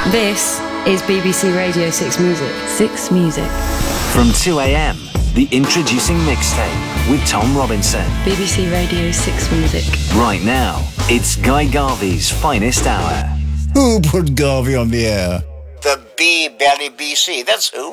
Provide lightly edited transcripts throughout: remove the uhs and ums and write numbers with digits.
This is BBC Radio 6 Music. 6 Music. From 2 a.m, the Introducing Mixtape with Tom Robinson. BBC Radio 6 Music. Right now, it's Guy Garvey's finest hour. Who put Garvey on the air? The B-Belly BC, that's who.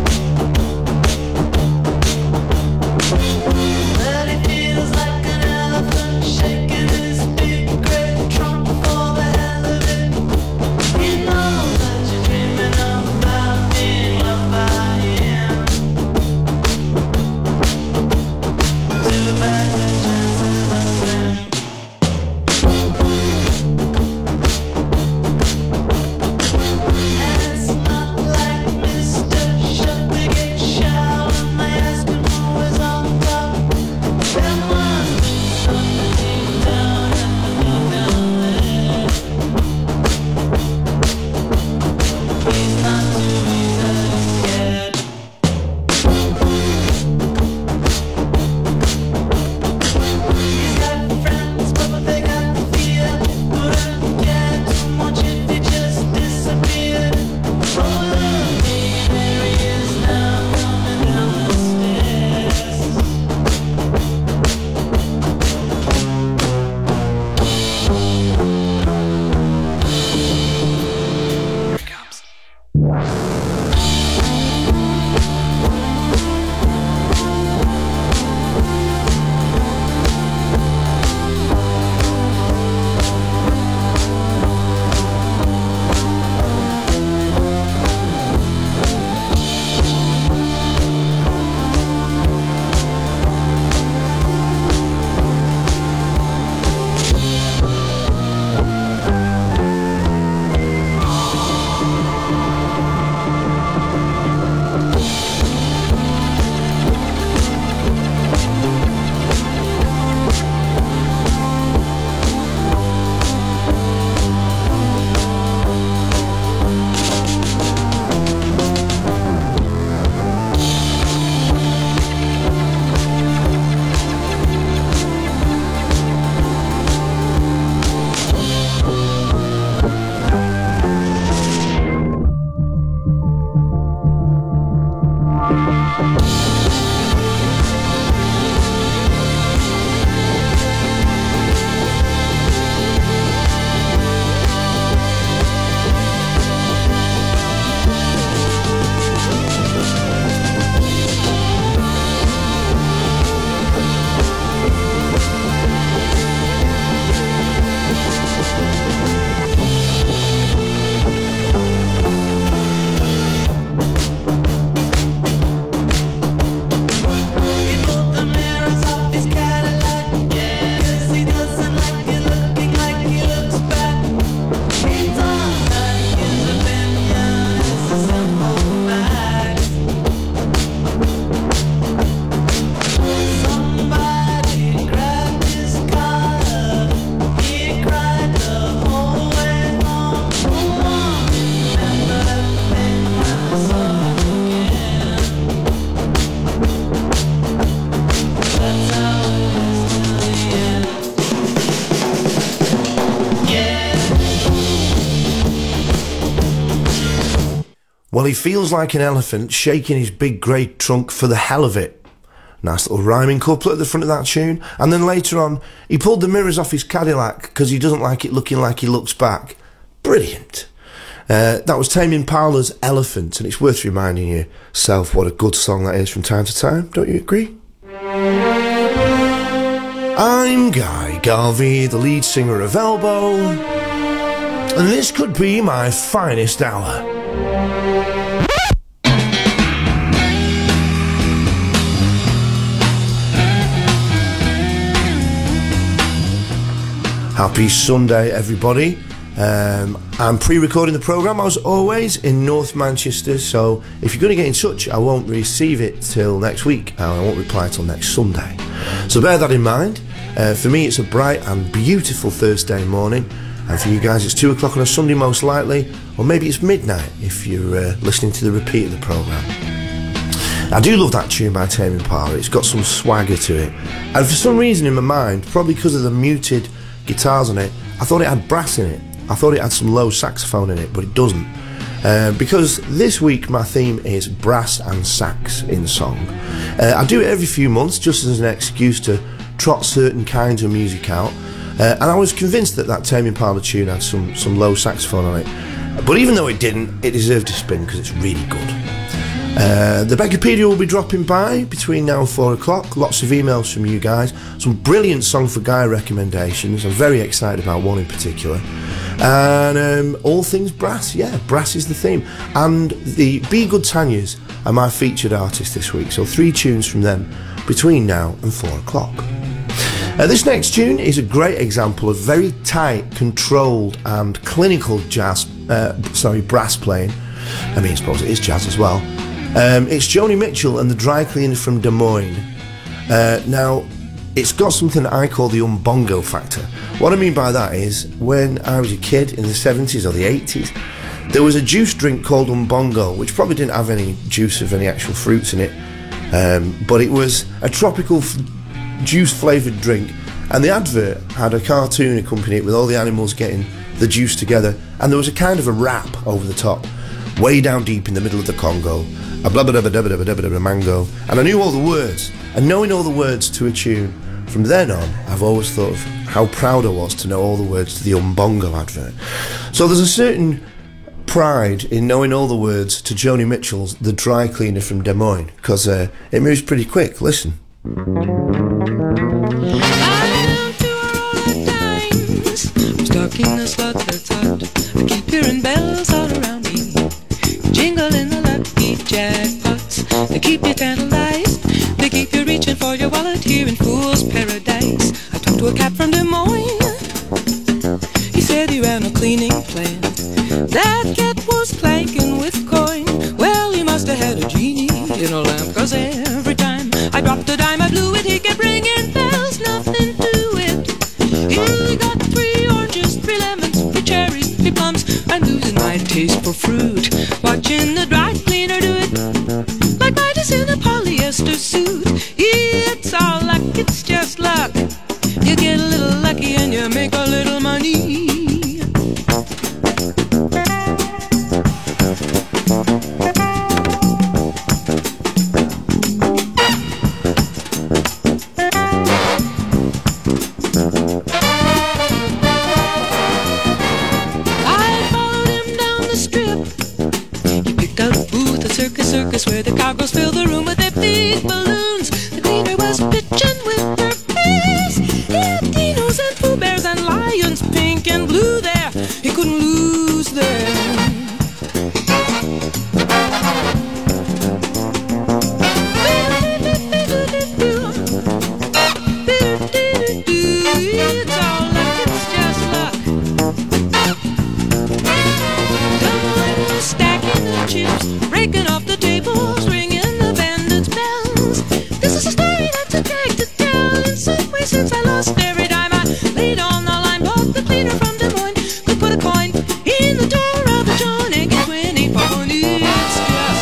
Well, he feels like an elephant shaking his big grey trunk for the hell of it. Nice little rhyming couplet at the front of that tune. And then later on, he pulled the mirrors off his Cadillac because he doesn't like it looking like he looks back. Brilliant. That was Tame Impala's Elephant, and it's worth reminding yourself what a good song that is from time to time. Don't you agree? I'm Guy Garvey, the lead singer of Elbow, and this could be my finest hour. Happy Sunday, everybody. I'm pre-recording the programme, as always, in North Manchester, so if you're going to get in touch, I won't receive it till next week, and I won't reply till next Sunday. So bear that in mind. For me, it's a bright and beautiful Thursday morning, and for you guys, it's 2 o'clock on a Sunday, most likely, or maybe it's midnight if you're listening to the repeat of the programme. I do love that tune by Tame Impala. It's got some swagger to it, and for some reason in my mind, probably because of the muted guitars on it, I thought it had brass in it. I thought it had some low saxophone in it, but it doesn't. Because this week my theme is brass and sax in song. I do it every few months just as an excuse to trot certain kinds of music out. And I was convinced that Tame Impala tune had some low saxophone on it. But even though it didn't, it deserved a spin because it's really good. The Beckerpedia will be dropping by between now and 4 o'clock. Lots of emails from you guys. Some brilliant Song for Guy recommendations. I'm very excited about one in particular. And all things brass. Yeah, brass is the theme. And the Be Good Tanyas are my featured artists this week. So 3 tunes from them between now and 4 o'clock. This next tune is a great example of very tight, controlled and clinical brass playing. I mean, I suppose it is jazz as well. It's Joni Mitchell and the Dry Cleaner from Des Moines. Now, it's got something that I call the umbongo factor. What I mean by that is, when I was a kid in the 70s or the 80s, there was a juice drink called umbongo, which probably didn't have any juice of any actual fruits in it, but it was a tropical juice-flavoured drink, and the advert had a cartoon accompanying it with all the animals getting the juice together, and there was a kind of a rap over the top, way down deep in the middle of the Congo, a blah blah blah blah blah blah blah mango, and I knew all the words. And knowing all the words to a tune, from then on, I've always thought of how proud I was to know all the words to the umbongo advert. So there's a certain pride in knowing all the words to Joni Mitchell's The Dry Cleaner from Des Moines, because it moves pretty quick. Listen. Stuck in a slot that's hot. I keep hearing bells all around me, jingling the lucky jackpots. They keep you tantalized. They keep you reaching for your wallet here in Fool's Paradise. I talked to a cat from Des Moines. He said he ran a cleaning plant. That cat was planking with coin. Well, he must have had a genie in a lamp, 'cause every time I dropped a dime, I blew it. He kept ringing bells, nothing to it. He got 3 oranges, 3 lemons, 3 cherries, 3 plums. I'm losing my taste for fruit, watching the dry cleaner do it, like Midas in a polyester suit. It's all luck, it's just luck. You get a little lucky and you make a little money. Where the cowgirls fill the room with their big balloons. The cleaner was pitching with her face. He had dinos and Pooh Bears and lions, pink and blue there. He couldn't lose them. It's all luck, it's just luck. Double stacking the chips, breaking off the tables, ringing the bandits' bells. This is a story that's a drag to tell. In some way, since I lost every dime I laid on the line, but the cleaner from Des Moines could put a coin in the door of a John and get 20 pound. It's just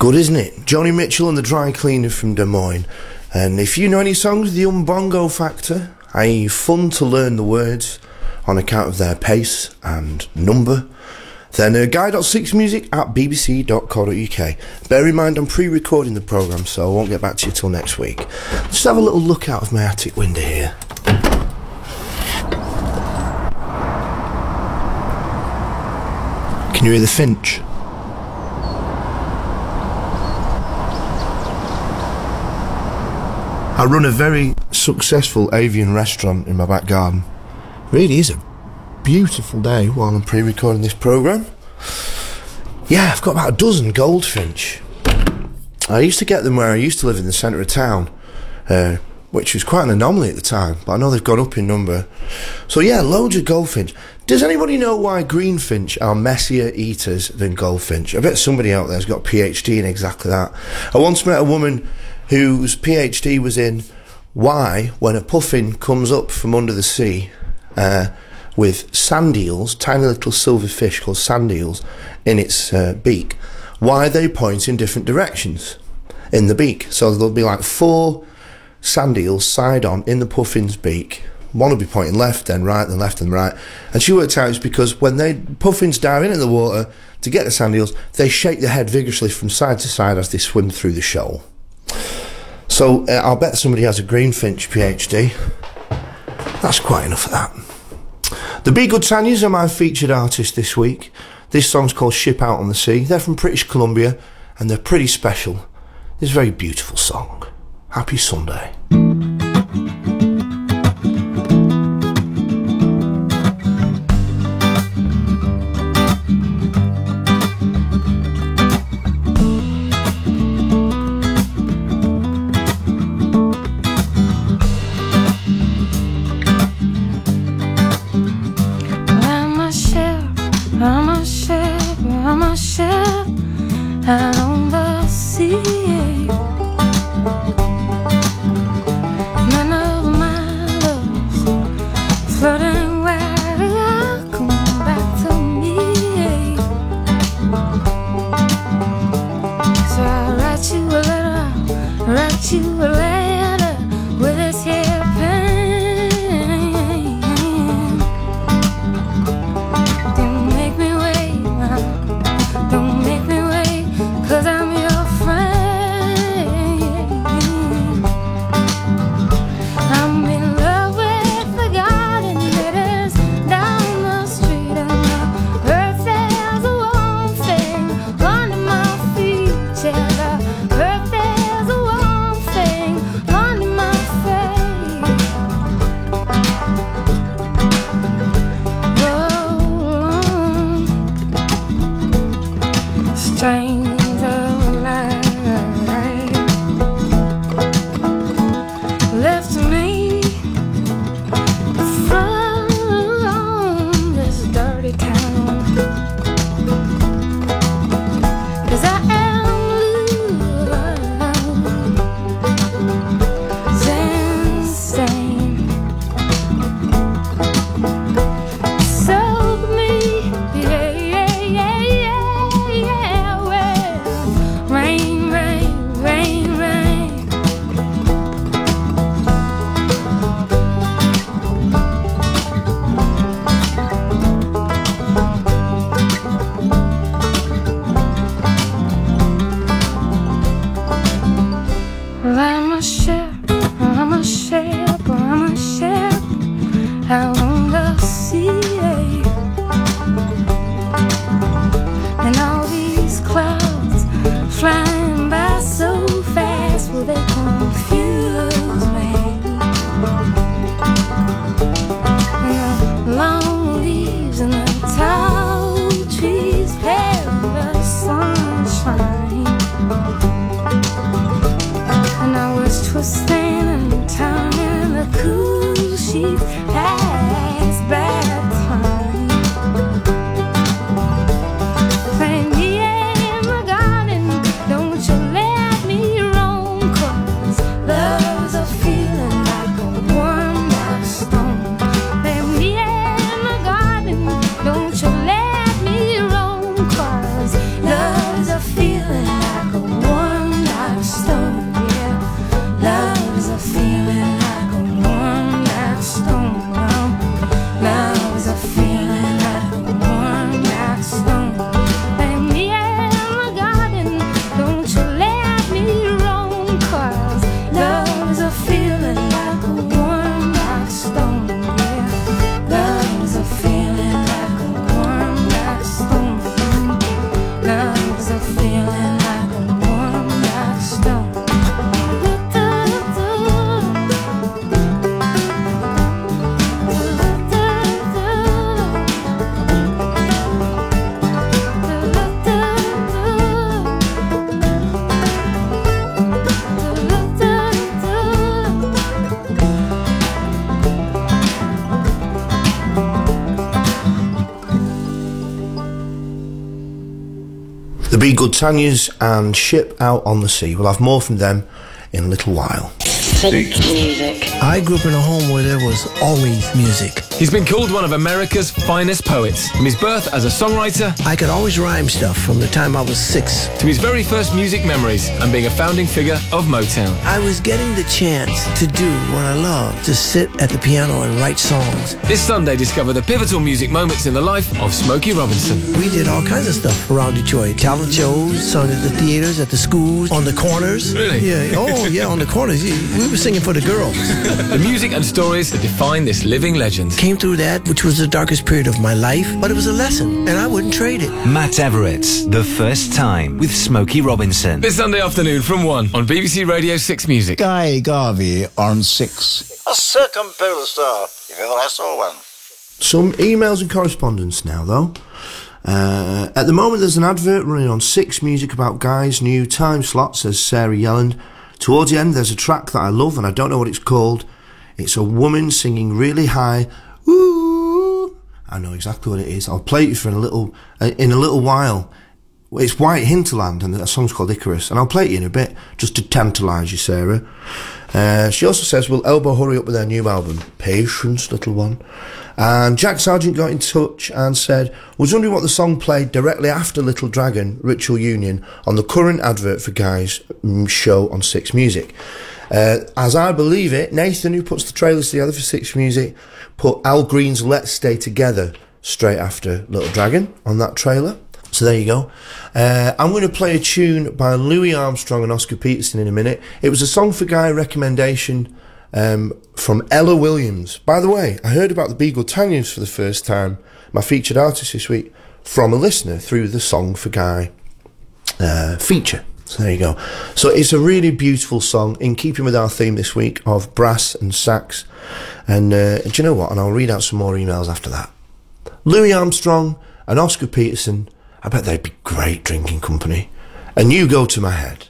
Good, isn't it? Joni Mitchell and the Dry Cleaner from Des Moines. And if you know any songs with the Umbongo factor, i.e. fun to learn the words on account of their pace and number, then guy.6music@bbc.co.uk. Bear in mind I'm pre-recording the programme, so I won't get back to you till next week. Just have a little look out of my attic window here. Can you hear the finch? I run a very successful avian restaurant in my back garden. Really is a beautiful day while I'm pre-recording this programme. Yeah, I've got about a dozen goldfinch. I used to get them where I used to live in the centre of town, which was quite an anomaly at the time, but I know they've gone up in number. So yeah, loads of goldfinch. Does anybody know why greenfinch are messier eaters than goldfinch? I bet somebody out there's got a PhD in exactly that. I once met a woman whose PhD was in why, when a puffin comes up from under the sea with sand eels, tiny little silver fish called sand eels, in its beak, why they point in different directions in the beak. So there'll be like 4 sand eels side on in the puffin's beak. One will be pointing left, then right, then left and right. And she worked out it's because when puffins dive into the water to get the sand eels, they shake their head vigorously from side to side as they swim through the shoal. So I'll bet somebody has a greenfinch PhD. That's quite enough of that. The Be Good Tanyas are my featured artist this week. This song's called Ship Out on the Sea. They're from British Columbia and they're pretty special. It's a very beautiful song. Happy Sunday. Out on the sea, none of my loves floating where come back to me. So I'll write you a letter, with this here pen. Don't make me wait now, don't make me wait, 'cause I'm your friend. I'm in love with the garden that is down the street, and the earth is a warm thing under my feet. Yeah, the earth is a warm thing under my feet. Oh, strange. Left me from this dirty town, 'cause I am losing. Soak me, yeah, well, rain, rain, rain, rain. I'm a ship, I'm a ship, I'm a ship out on the sea. And all these clouds flying by so fast, will they confuse me? And the long leaves and the tall trees pale the sunshine. And I was twisting and turning the cool sheets past bedtime. Playing me in the garden, don't you let me roam, 'cause love's a feeling like a warm dark stone. Play me in the garden, don't you let me roam, 'cause love's a feeling like a warm Be Good Tanyas and Ship Out on the Sea. We'll have more from them in a little while. Six music. I grew up in a home where there was always music. He's been called one of America's finest poets. From his birth as a songwriter I could always rhyme stuff from the time I was 6. to his very first music memories and being a founding figure of Motown. I was getting the chance to do what I love, to sit at the piano and write songs. This Sunday, discover the pivotal music moments in the life of Smokey Robinson. We did all kinds of stuff around Detroit. Talent shows, sung at the theaters, at the schools, on the corners. Really? Yeah. Oh, yeah, on the corners. We were singing for the girls. The music and stories that define this living legend. Came through that, which was the darkest period of my life, but it was a lesson, and I wouldn't trade it. Matt Everett's The First Time with Smokey Robinson. This Sunday afternoon from 1 on BBC Radio 6 Music. Guy Garvey on 6. A circumpolar star, if ever I saw one. Some emails and correspondence now, though. At the moment, there's an advert running on 6 Music about Guy's new time slot, says Sarah Yelland. Towards the end, there's a track that I love, and I don't know what it's called. It's a woman singing really high. Ooh, I know exactly what it is. I'll play it for in a little while. It's White Hinterland, and the song's called Icarus, and I'll play it in a bit just to tantalise you, Sarah. She also says, will Elbow hurry up with their new album? Patience, little one. And Jack Sargent got in touch and said, was wondering what the song played directly after Little Dragon, Ritual Union, on the current advert for Guy's show on 6 Music. As I believe it, Nathan, who puts the trailers together for 6 Music, put Al Green's Let's Stay Together straight after Little Dragon on that trailer. So there you go. I'm going to play a tune by Louis Armstrong and Oscar Peterson in a minute. It was a Song for Guy recommendation from Ella Williams. By the way, I heard about the Be Good Tanyas for the first time, my featured artist this week, from a listener through the Song for Guy feature. So there you go. So it's a really beautiful song in keeping with our theme this week of brass and sax. And do you know what? And I'll read out some more emails after that. Louis Armstrong and Oscar Peterson, I bet they'd be great drinking company. And You Go to My Head.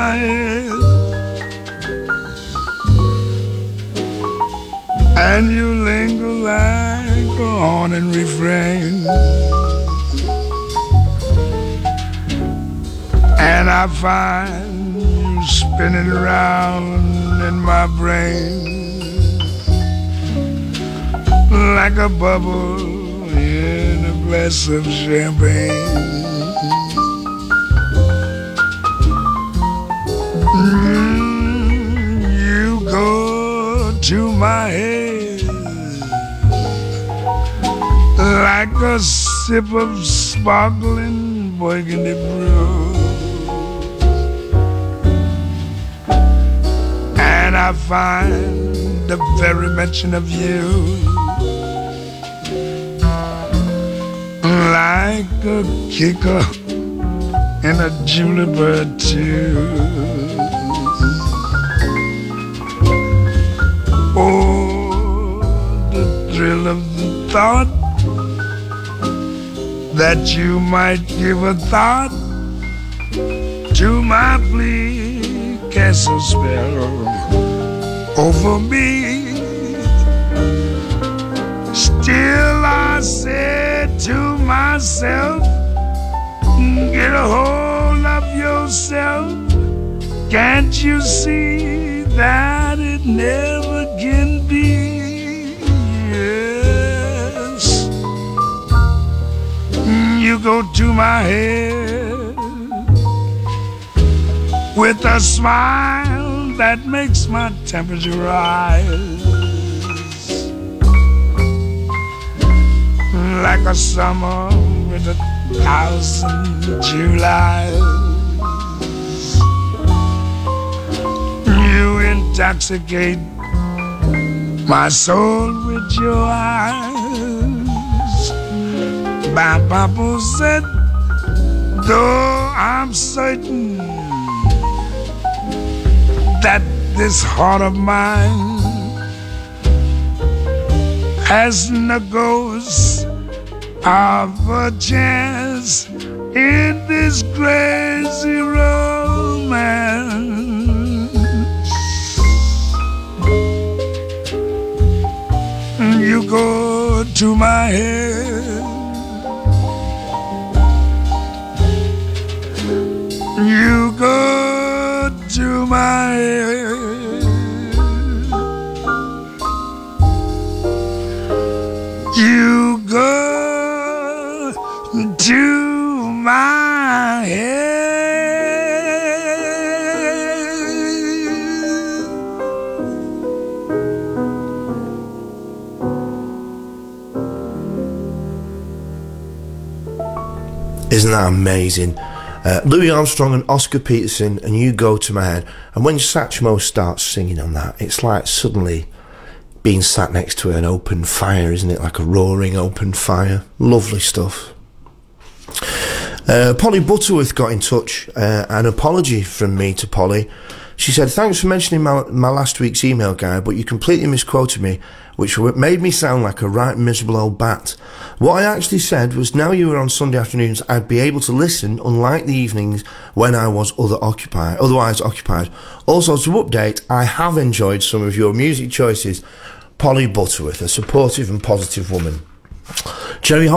head, and you linger like a haunting refrain, and I find you spinning around in my brain like a bubble in a glass of champagne. You go to my head like a sip of sparkling burgundy brew, and I find the very mention of you like a kicker in a juniper too. Oh, the thrill of the thought that you might give a thought to my plea, cast a spell over me. Still I said to myself, get a hold of yourself. Can't you see that it never can be? Yes, you go to my head with a smile that makes my temperature rise like a summer with 1,000 Julys. You intoxicate my soul with your eyes. My papa said, though I'm certain that this heart of mine has no ghost of a chance in this crazy romance. You go to my head, you go to my head, you go to my head. Isn't that amazing? Louis Armstrong and Oscar Peterson, and You Go to My Head. And when Satchmo starts singing on that, it's like suddenly being sat next to an open fire, isn't it? Like a roaring open fire. Lovely stuff. Polly Butterworth got in touch. An apology from me to Polly. She said, thanks for mentioning my last week's email guide, but you completely misquoted me, which made me sound like a right miserable old bat. What I actually said was, now you were on Sunday afternoons, I'd be able to listen, unlike the evenings when I was otherwise occupied. Also, to update, I have enjoyed some of your music choices. Polly Butterworth, a supportive and positive woman. Jeffrey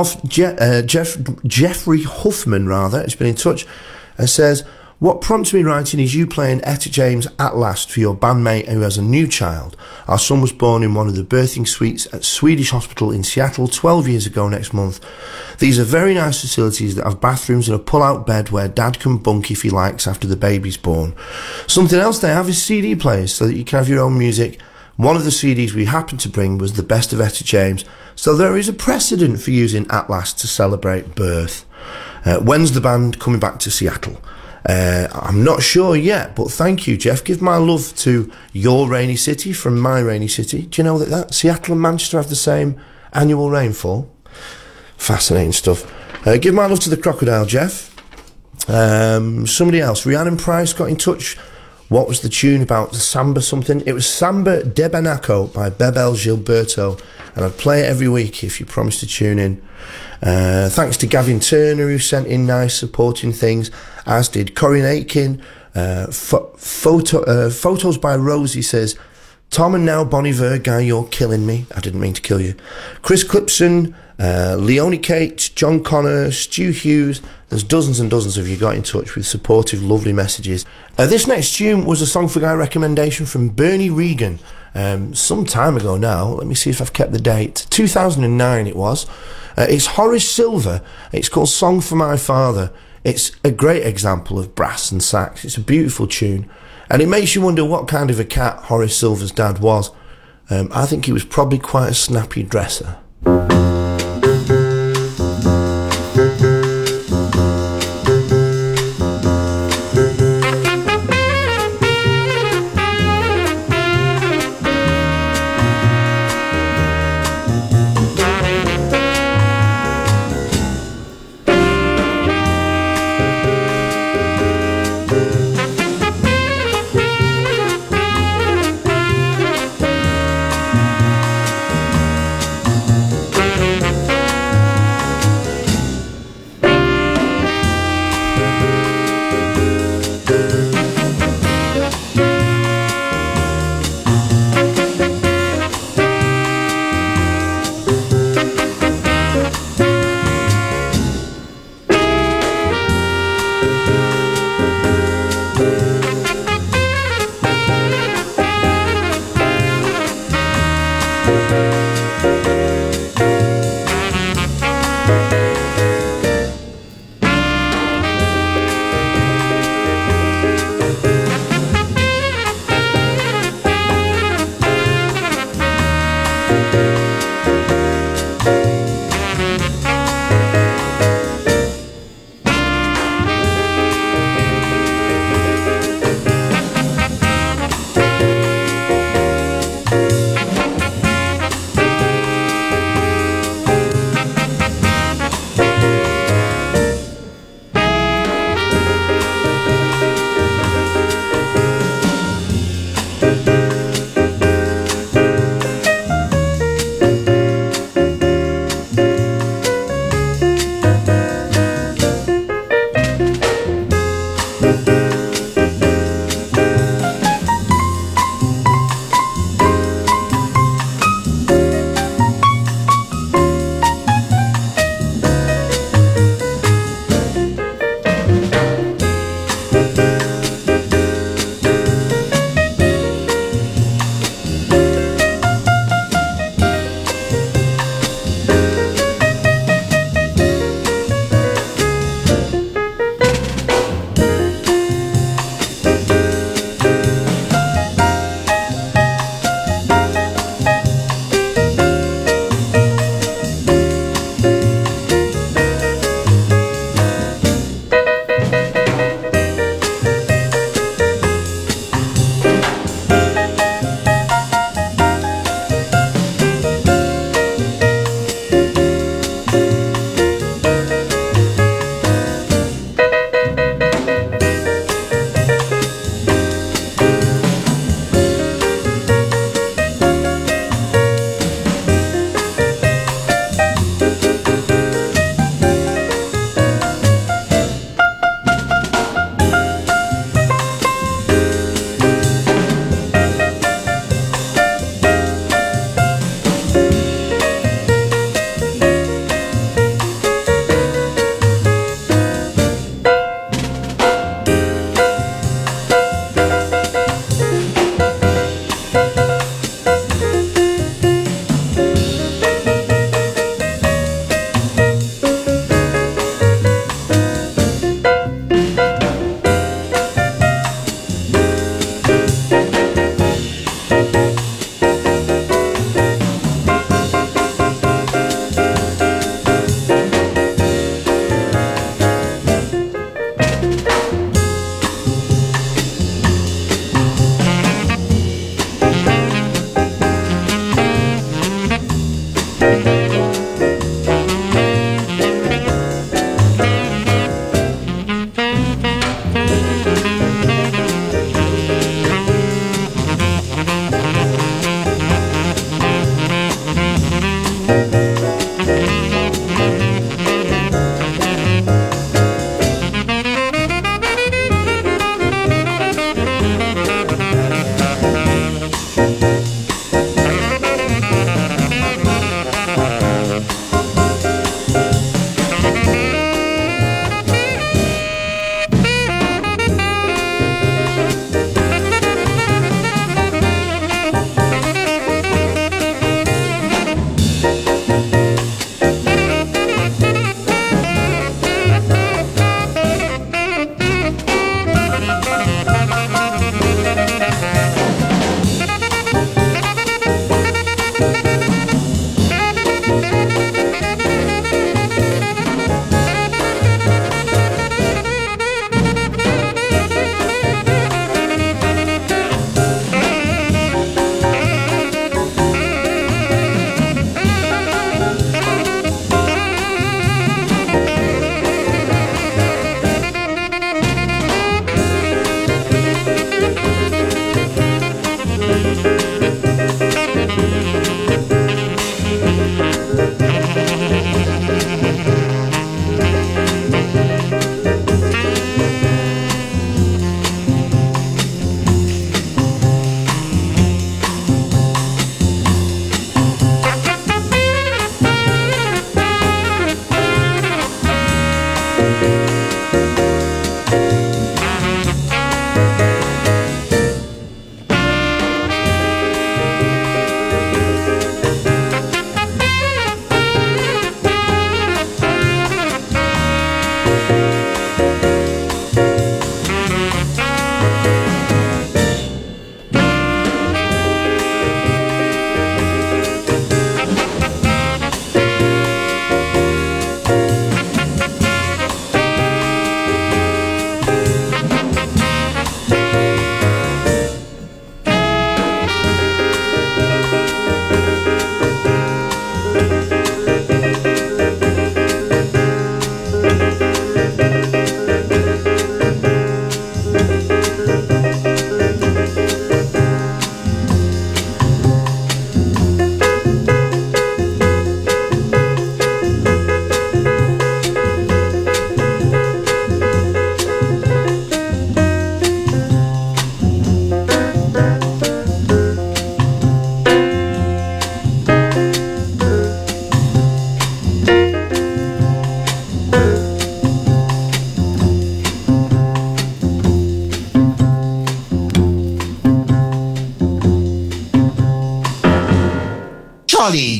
Huffman, has been in touch and says, what prompted me writing is you playing Etta James At Last for your bandmate who has a new child. Our son was born in one of the birthing suites at Swedish Hospital in Seattle 12 years ago next month. These are very nice facilities that have bathrooms and a pull-out bed where dad can bunk if he likes after the baby's born. Something else they have is CD players so that you can have your own music. One of the CDs we happened to bring was the best of Etta James, so there is a precedent for using At Last to celebrate birth. When's the band coming back to Seattle? I'm not sure yet, but thank you, Jeff. Give my love to your rainy city from my rainy city. Do you know that Seattle and Manchester have the same annual rainfall? Fascinating stuff. Give my love to the Crocodile, Jeff. Somebody else, Rhiannon Price got in touch. What was the tune about? The Samba something? It was Samba de Banaco by Bebel Gilberto, and I'd play it every week if you promise to tune in. Thanks to Gavin Turner, who sent in nice supporting things, as did Corinne Aitken, Photos by Rosie says, Tom and now Bon Iver, Guy, you're killing me. I didn't mean to kill you. Chris Clipson, Leonie Kate, John Connor, Stu Hughes. There's dozens and dozens of you got in touch with supportive, lovely messages. This next tune was a Song for Guy recommendation from Bernie Regan. Some time ago now. Let me see if I've kept the date. 2009 it was. It's Horace Silver. It's called Song for My Father. It's a great example of brass and sax. It's a beautiful tune. And it makes you wonder what kind of a cat Horace Silver's dad was. I think he was probably quite a snappy dresser.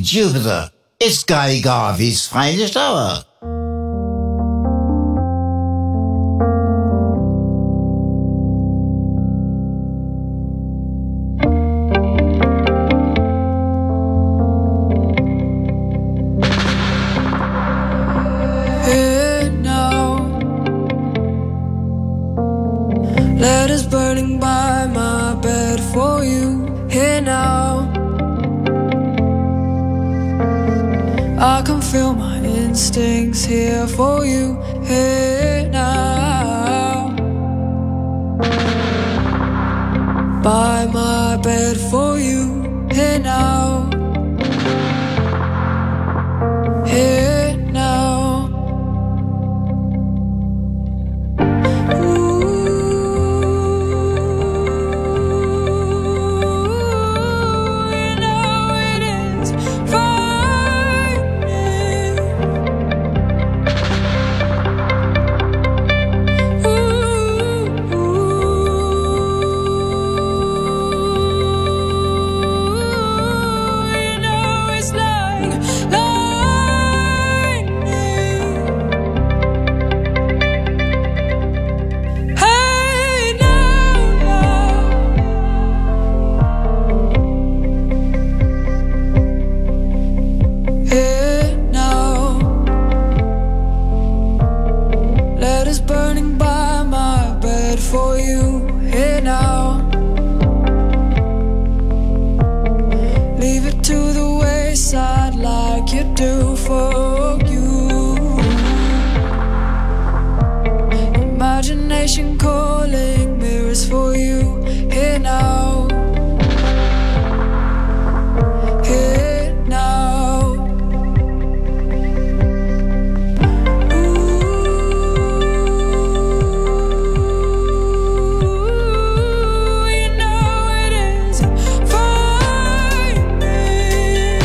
Jupiter. It's Guy Garvey's finest hour. Letters burning by my bed for you. Here now, I can feel my instincts here for you. Here now, by my bed for you. Here now, here now. Do for you. Imagination calling, mirrors for you. Here now, here now. Ooh, you know it is frightening.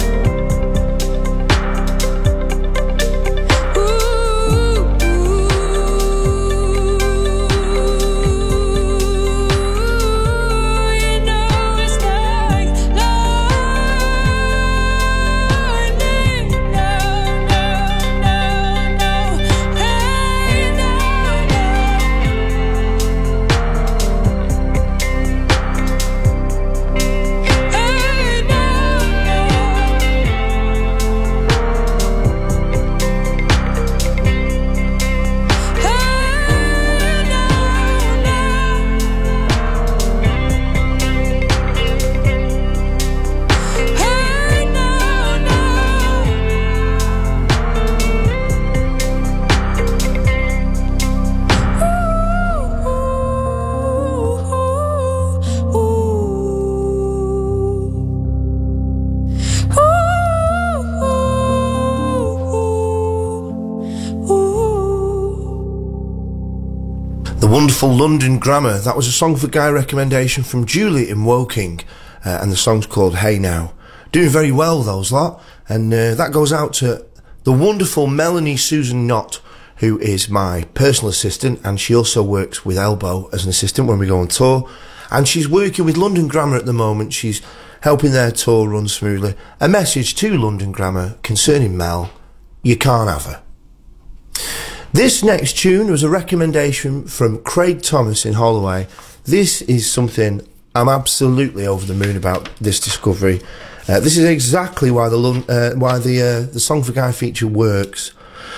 Wonderful London Grammar. That was a song for Guy recommendation from Julie in Woking, and the song's called Hey Now. Doing very well, those lot, and that goes out to the wonderful Melanie Susan Knott, who is my personal assistant, and she also works with Elbow as an assistant when we go on tour, and she's working with London Grammar at the moment. She's helping their tour run smoothly. A message to London Grammar concerning Mel: you can't have her. This next tune was a recommendation from Craig Thomas in Holloway. This is something I'm absolutely over the moon about, this discovery. This is exactly why the Song for Guy feature works.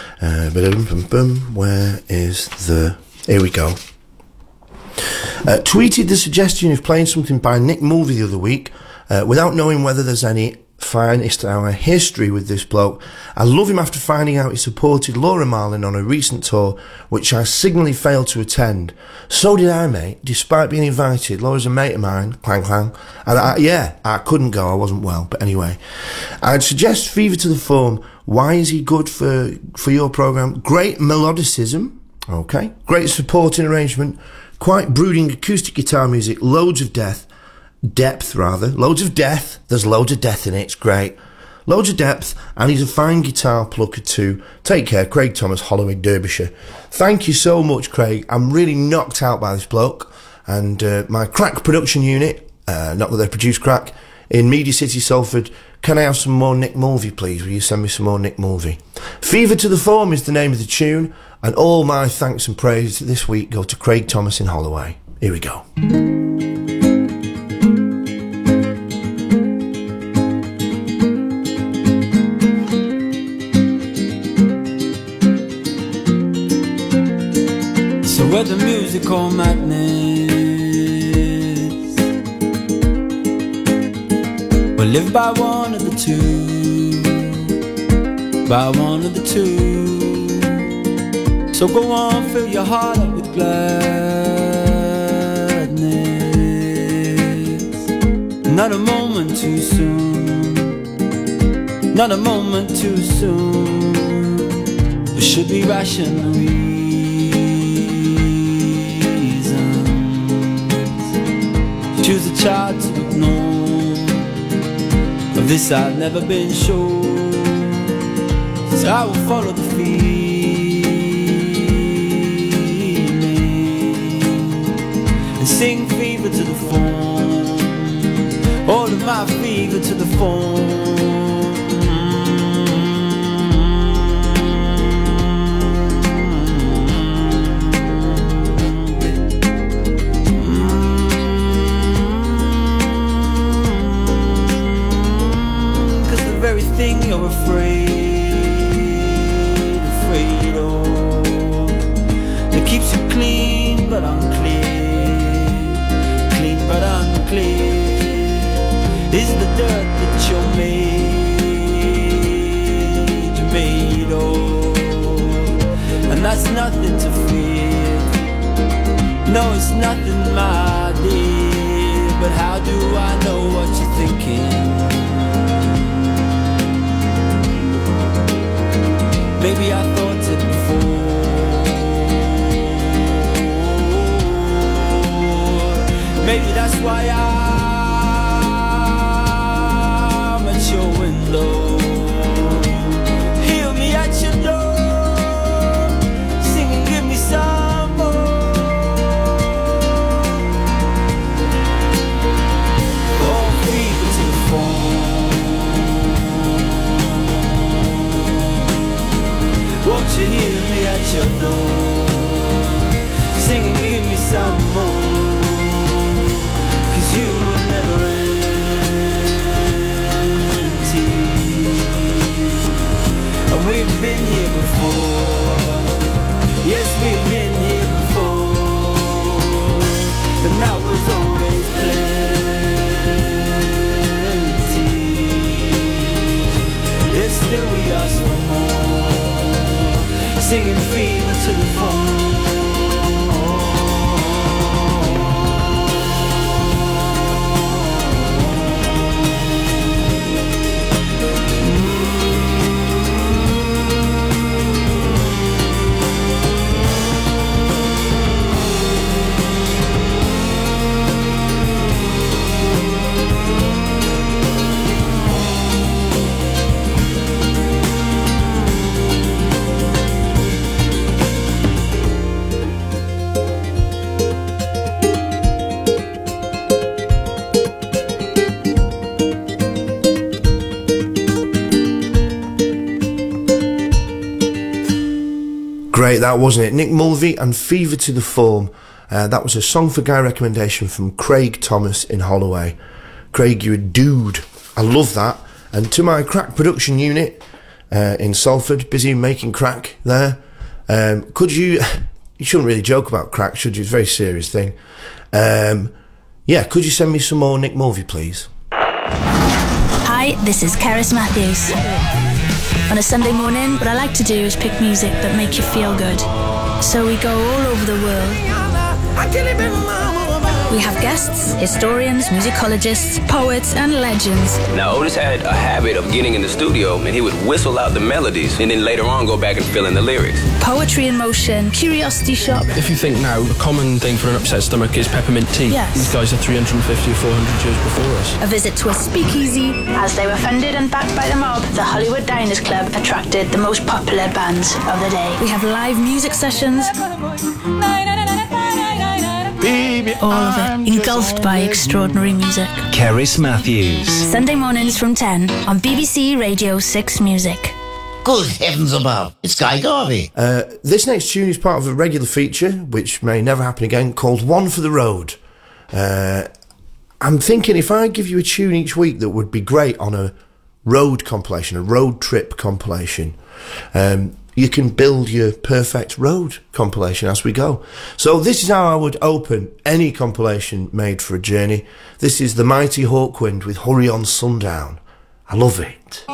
Where is the... Here we go. Tweeted the suggestion of playing something by Nick Mulvey the other week, without knowing whether there's any finest hour history with this bloke. I love him after finding out he supported Laura Marlin on a recent tour, which I signally failed to attend. So did I, mate, despite being invited. Laura's a mate of mine, clang clang. And I couldn't go, I wasn't well. But anyway, I'd suggest Fever to the Foam. Why is he good for your programme? Great melodicism, okay, great supporting arrangement, quite brooding acoustic guitar music, loads of depth, loads of death. There's loads of death in it, it's great. Loads of depth, and he's a fine guitar plucker too. Take care, Craig Thomas, Holloway, Derbyshire. Thank you so much, Craig. I'm really knocked out by this bloke. And my Crack production unit, not that they produce crack, in Media City, Salford, can I have some more Nick Mulvey, please? Will you send me some more Nick Mulvey? Fever to the Form is the name of the tune, and all my thanks and praise this week go to Craig Thomas in Holloway. Here we go. So with the musical madness, we'll live by one of the two, by one of the two. So go on, fill your heart up with gladness. Not a moment too soon, not a moment too soon. There should be rational reasons. Choose a child to ignore. Of this I've never been sure. So I will follow the feeling and sing fever to the phone. All of my fever to the phone. Cause the very thing you're afraid of, that keeps you clean but unclear, clean but unclear, is the dirt that you're made of. And that's nothing to fear. No, it's nothing, my dear. But how do I know what you're thinking? Maybe I thought it before. Maybe that's why I'm at your window. Hear me at your door, singing, give me some more. Oh, fever to the phone. Won't you hear me at your door, singing, give me some more. Cause you were never empty, and we've been here before. Yes, we've been here before, and that was always plenty. Yet still we ask for more, singing fever to the phone. Great, that wasn't it? Nick Mulvey and Fever to the Form. That was a Song for Guy recommendation from Craig Thomas in Holloway. Craig, you're a dude. I love that. And to my crack production unit in Salford, busy making crack there. Could you shouldn't really joke about crack, should you? It's a very serious thing. Yeah, could you send me some more Nick Mulvey, please? Hi, this is Keris Matthews. On a Sunday morning, what I like to do is pick music that make you feel good. So we go all over the world. We have guests, historians, musicologists, poets, and legends. Now, Otis had a habit of getting in the studio and he would whistle out the melodies and then later on go back and fill in the lyrics. Poetry in motion, curiosity shop. If you think now, the common thing for an upset stomach is peppermint tea. Yes. These guys are 350 or 400 years before us. A visit to a speakeasy. As they were funded and backed by the mob, the Hollywood Diners Club attracted the most popular bands of the day. We have live music sessions. all of it, engulfed by extraordinary music. Keris Matthews. Sunday mornings from 10 on BBC Radio 6 Music. Good heavens above, it's Guy Garvey. This next tune is part of a regular feature, which may never happen again, called One for the Road. I'm thinking if I give you a tune each week that would be great on a road compilation, a road trip compilation, you can build your perfect road compilation as we go. So this is how I would open any compilation made for a journey. This is the Mighty Hawkwind with Hurry on Sundown. I love it.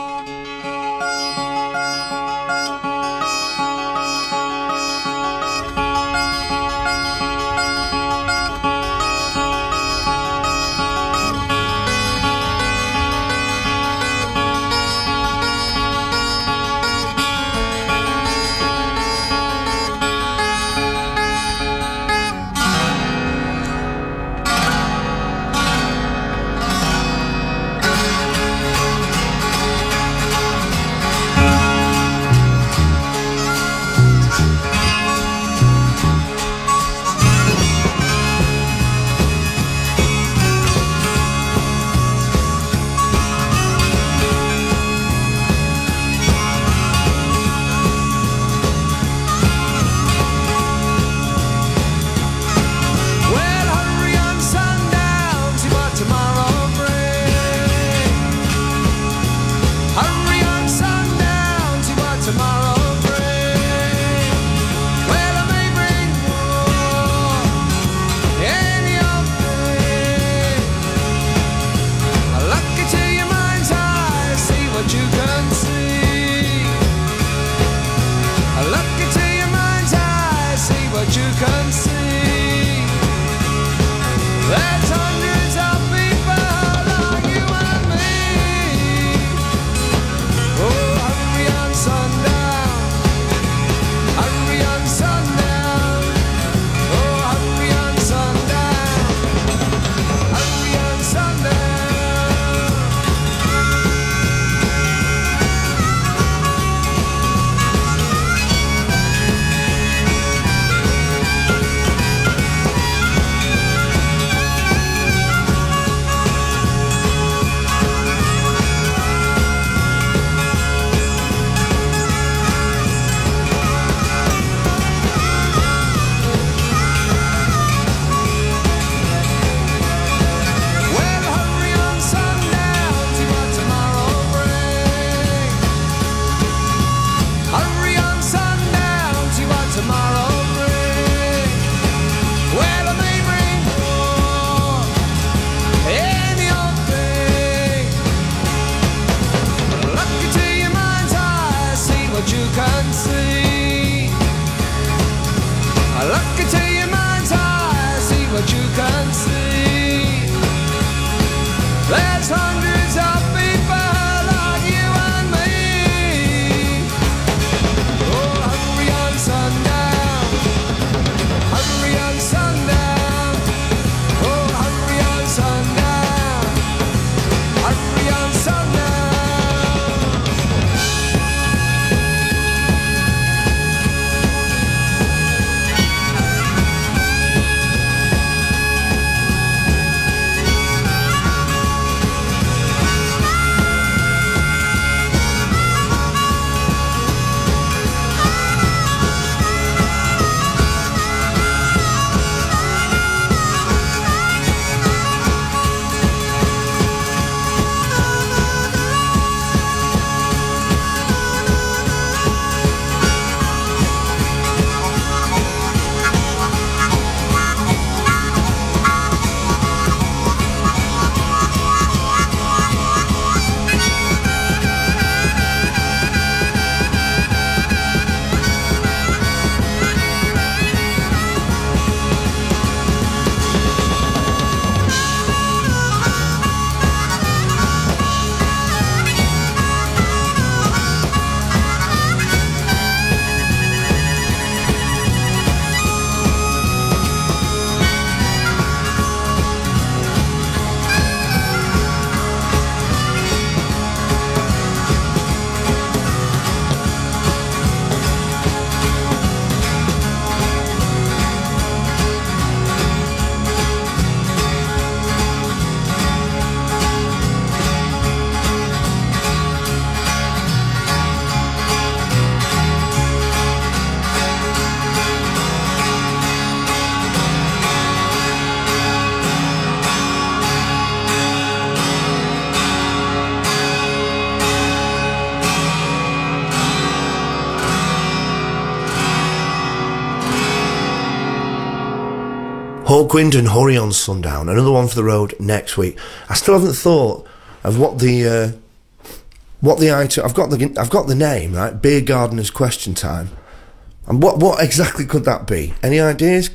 Hawkwind and Hurry on Sundown. Another one for the road next week. I still haven't thought of what the item. I've got the name, right? Beer Gardeners Question Time. And what exactly could that be? Any ideas?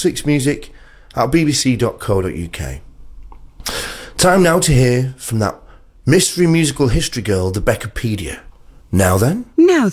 guy.6music@bbc.co.uk. Time now to hear from that mystery musical history girl, the Beccapedia. Now then.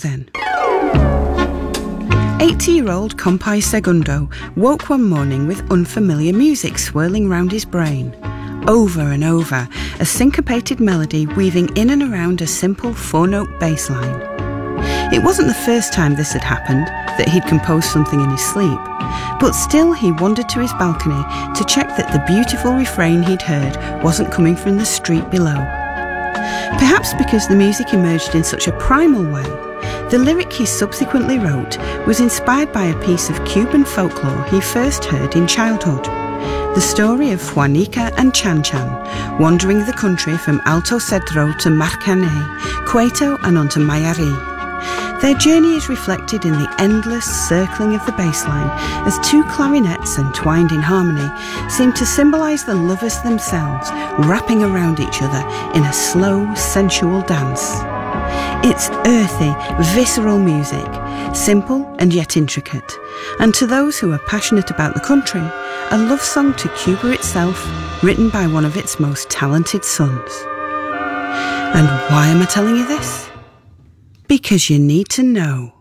80-year-old Compay Segundo woke one morning with unfamiliar music swirling round his brain. Over and over, a syncopated melody weaving in and around a simple 4-note bass line. It wasn't the first time this had happened, that he'd composed something in his sleep, but still he wandered to his balcony to check that the beautiful refrain he'd heard wasn't coming from the street below. Perhaps because the music emerged in such a primal way, the lyric he subsequently wrote was inspired by a piece of Cuban folklore he first heard in childhood. The story of Juanica and Chan Chan, wandering the country from Alto Cedro to Marcané, Cueto and onto Mayari. Their journey is reflected in the endless circling of the bass line as two clarinets entwined in harmony seem to symbolise the lovers themselves wrapping around each other in a slow, sensual dance. It's earthy, visceral music, simple and yet intricate, and to those who are passionate about the country, a love song to Cuba itself, written by one of its most talented sons. And why am I telling you this? Because you need to know.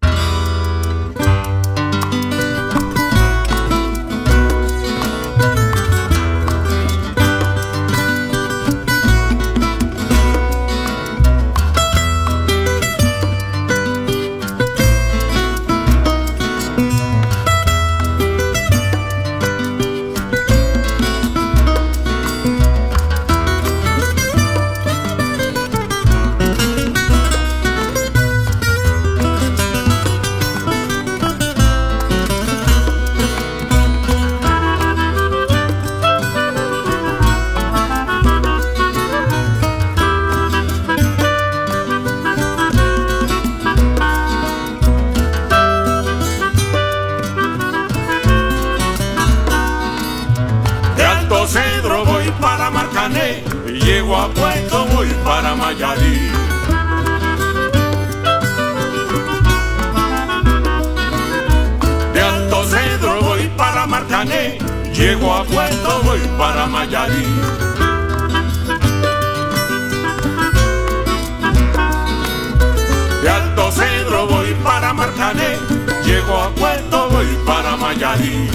Llego a Puerto, voy para Mayari. De Alto Cedro voy para Marcané, llego a Puerto, voy para Mayari. De Alto Cedro voy para Marcané, llego a Puerto, voy para Mayari.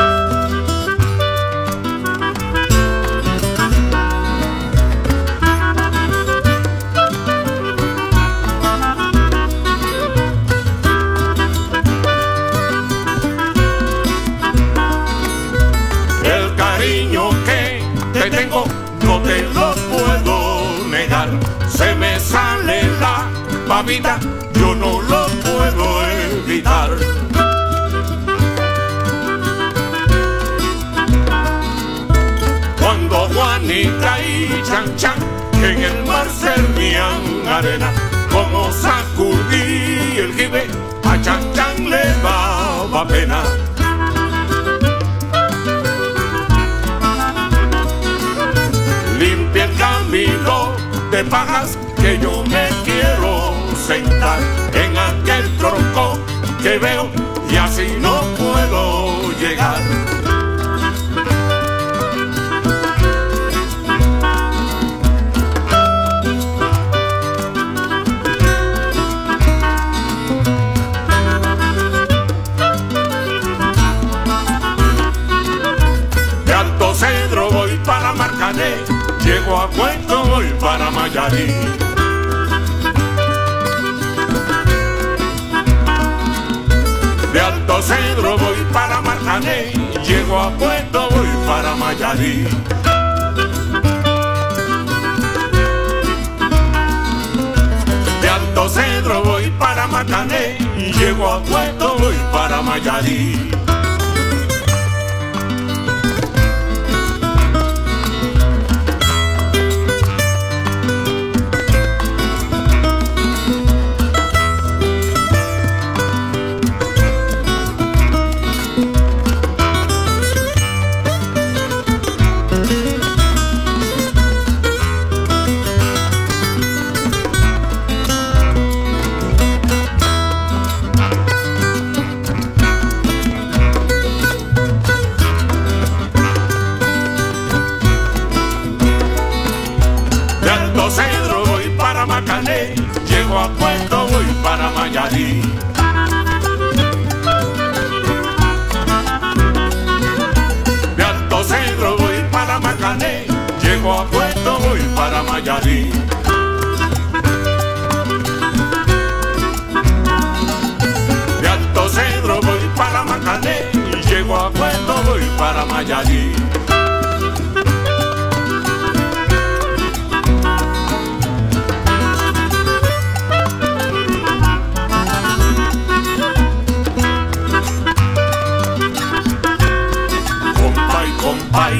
No te lo puedo negar, se me sale la babita, yo no lo puedo evitar. Cuando Juanica y Chan Chan en el mar servían arena, como sacudí el jibe, a Chan Chan le daba pena. Limpia el camino de pajas que yo me quiero sentar en aquel tronco que veo y así no puedo llegar. De Alto Cedro voy para Marcané, llego a Puerto, voy para Mayari. De Alto Cedro voy para Marcané, llego a Puerto, voy para Mayari. De Alto Cedro voy para Marcané, llego a Puerto, voy para Mayari. Mayarí. De Alto Cedro voy para Macané y llego a Puerto voy para Mayarí. Compay,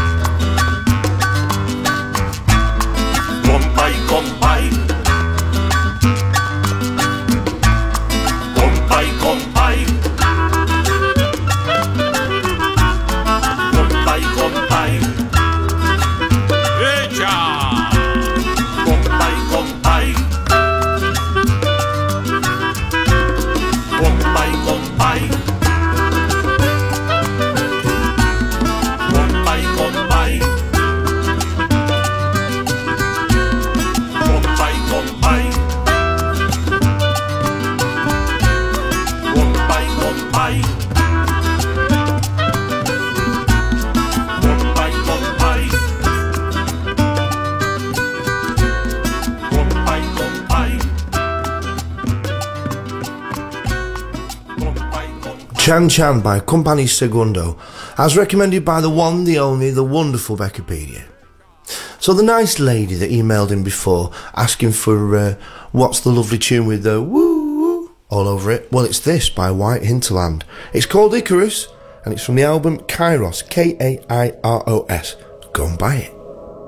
compay, compay, compay, compay, compay, compay, echa, compay, compay, compay, compay. Chan Chan by Company Segundo, as recommended by the one, the only, the wonderful Wikipedia. So the nice lady that emailed in before asking for what's the lovely tune with the woo all over it, well, it's this by White Hinterland. It's called Icarus and it's from the album Kairos, Kairos. Go and buy it.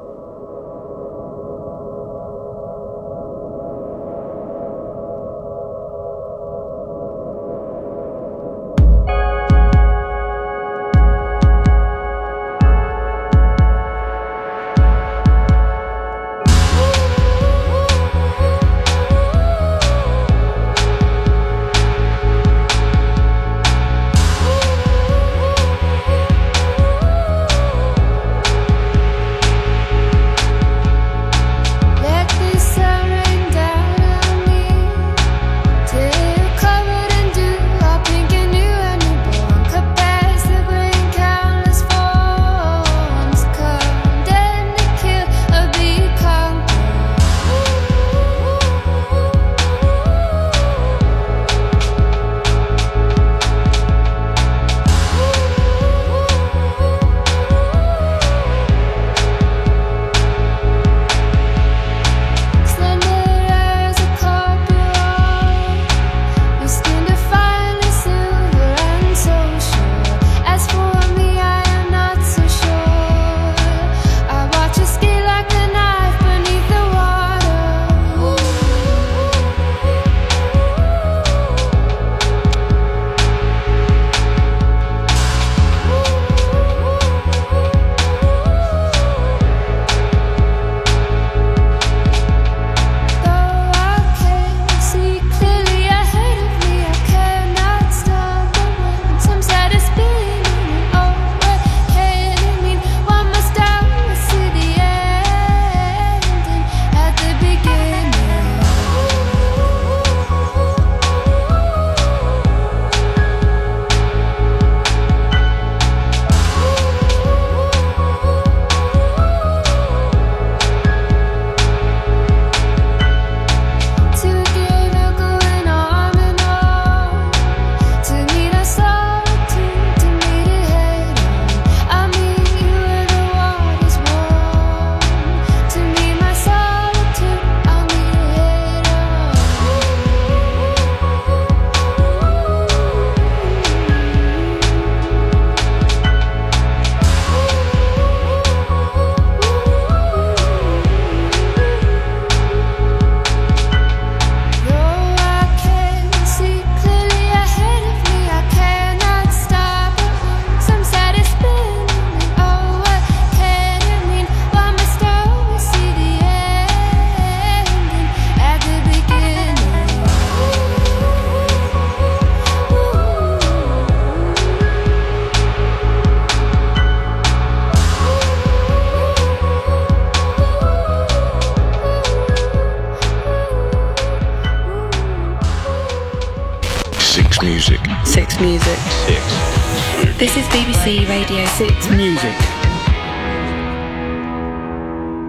Music. Six Music. Six. This is BBC Radio 6 Music.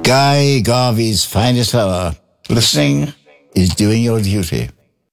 Guy Garvey's finest hour. Listening is doing your duty.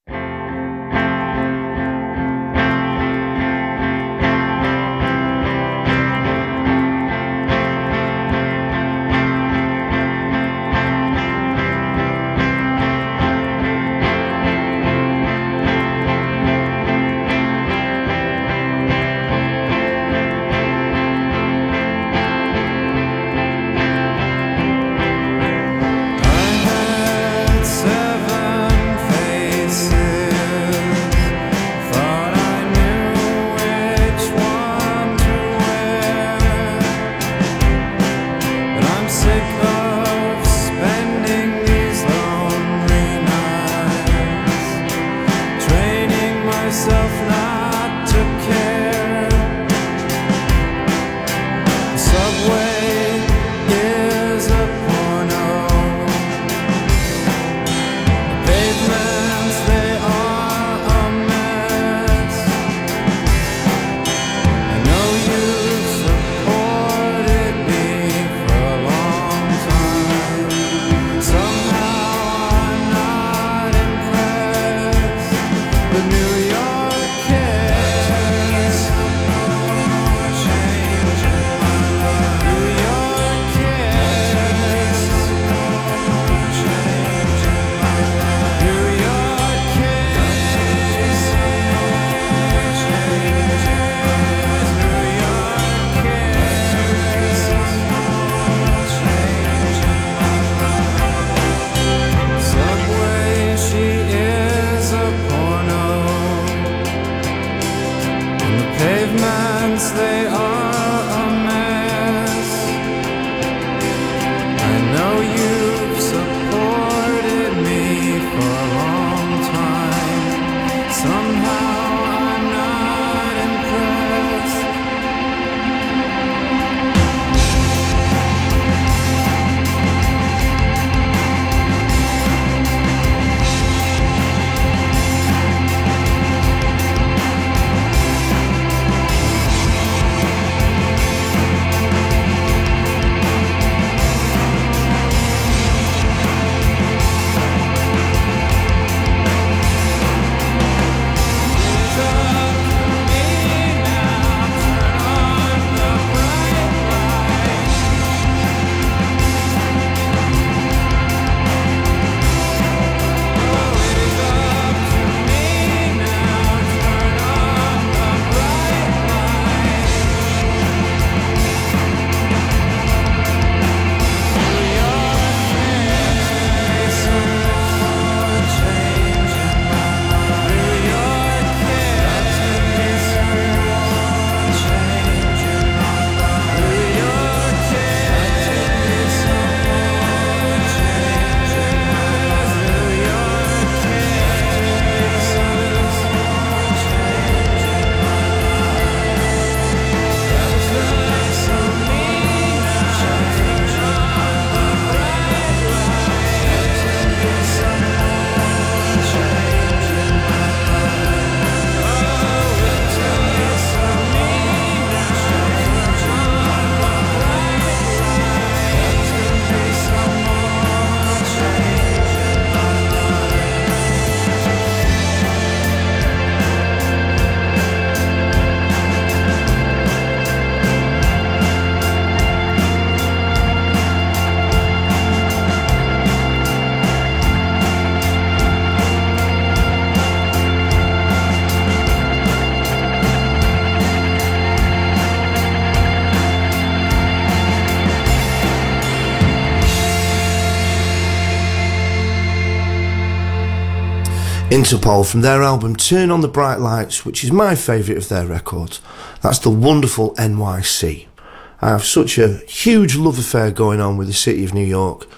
Interpol from their album Turn on the Bright Lights, which is my favourite of their records. That's the wonderful NYC. I have such a huge love affair going on with the city of New York.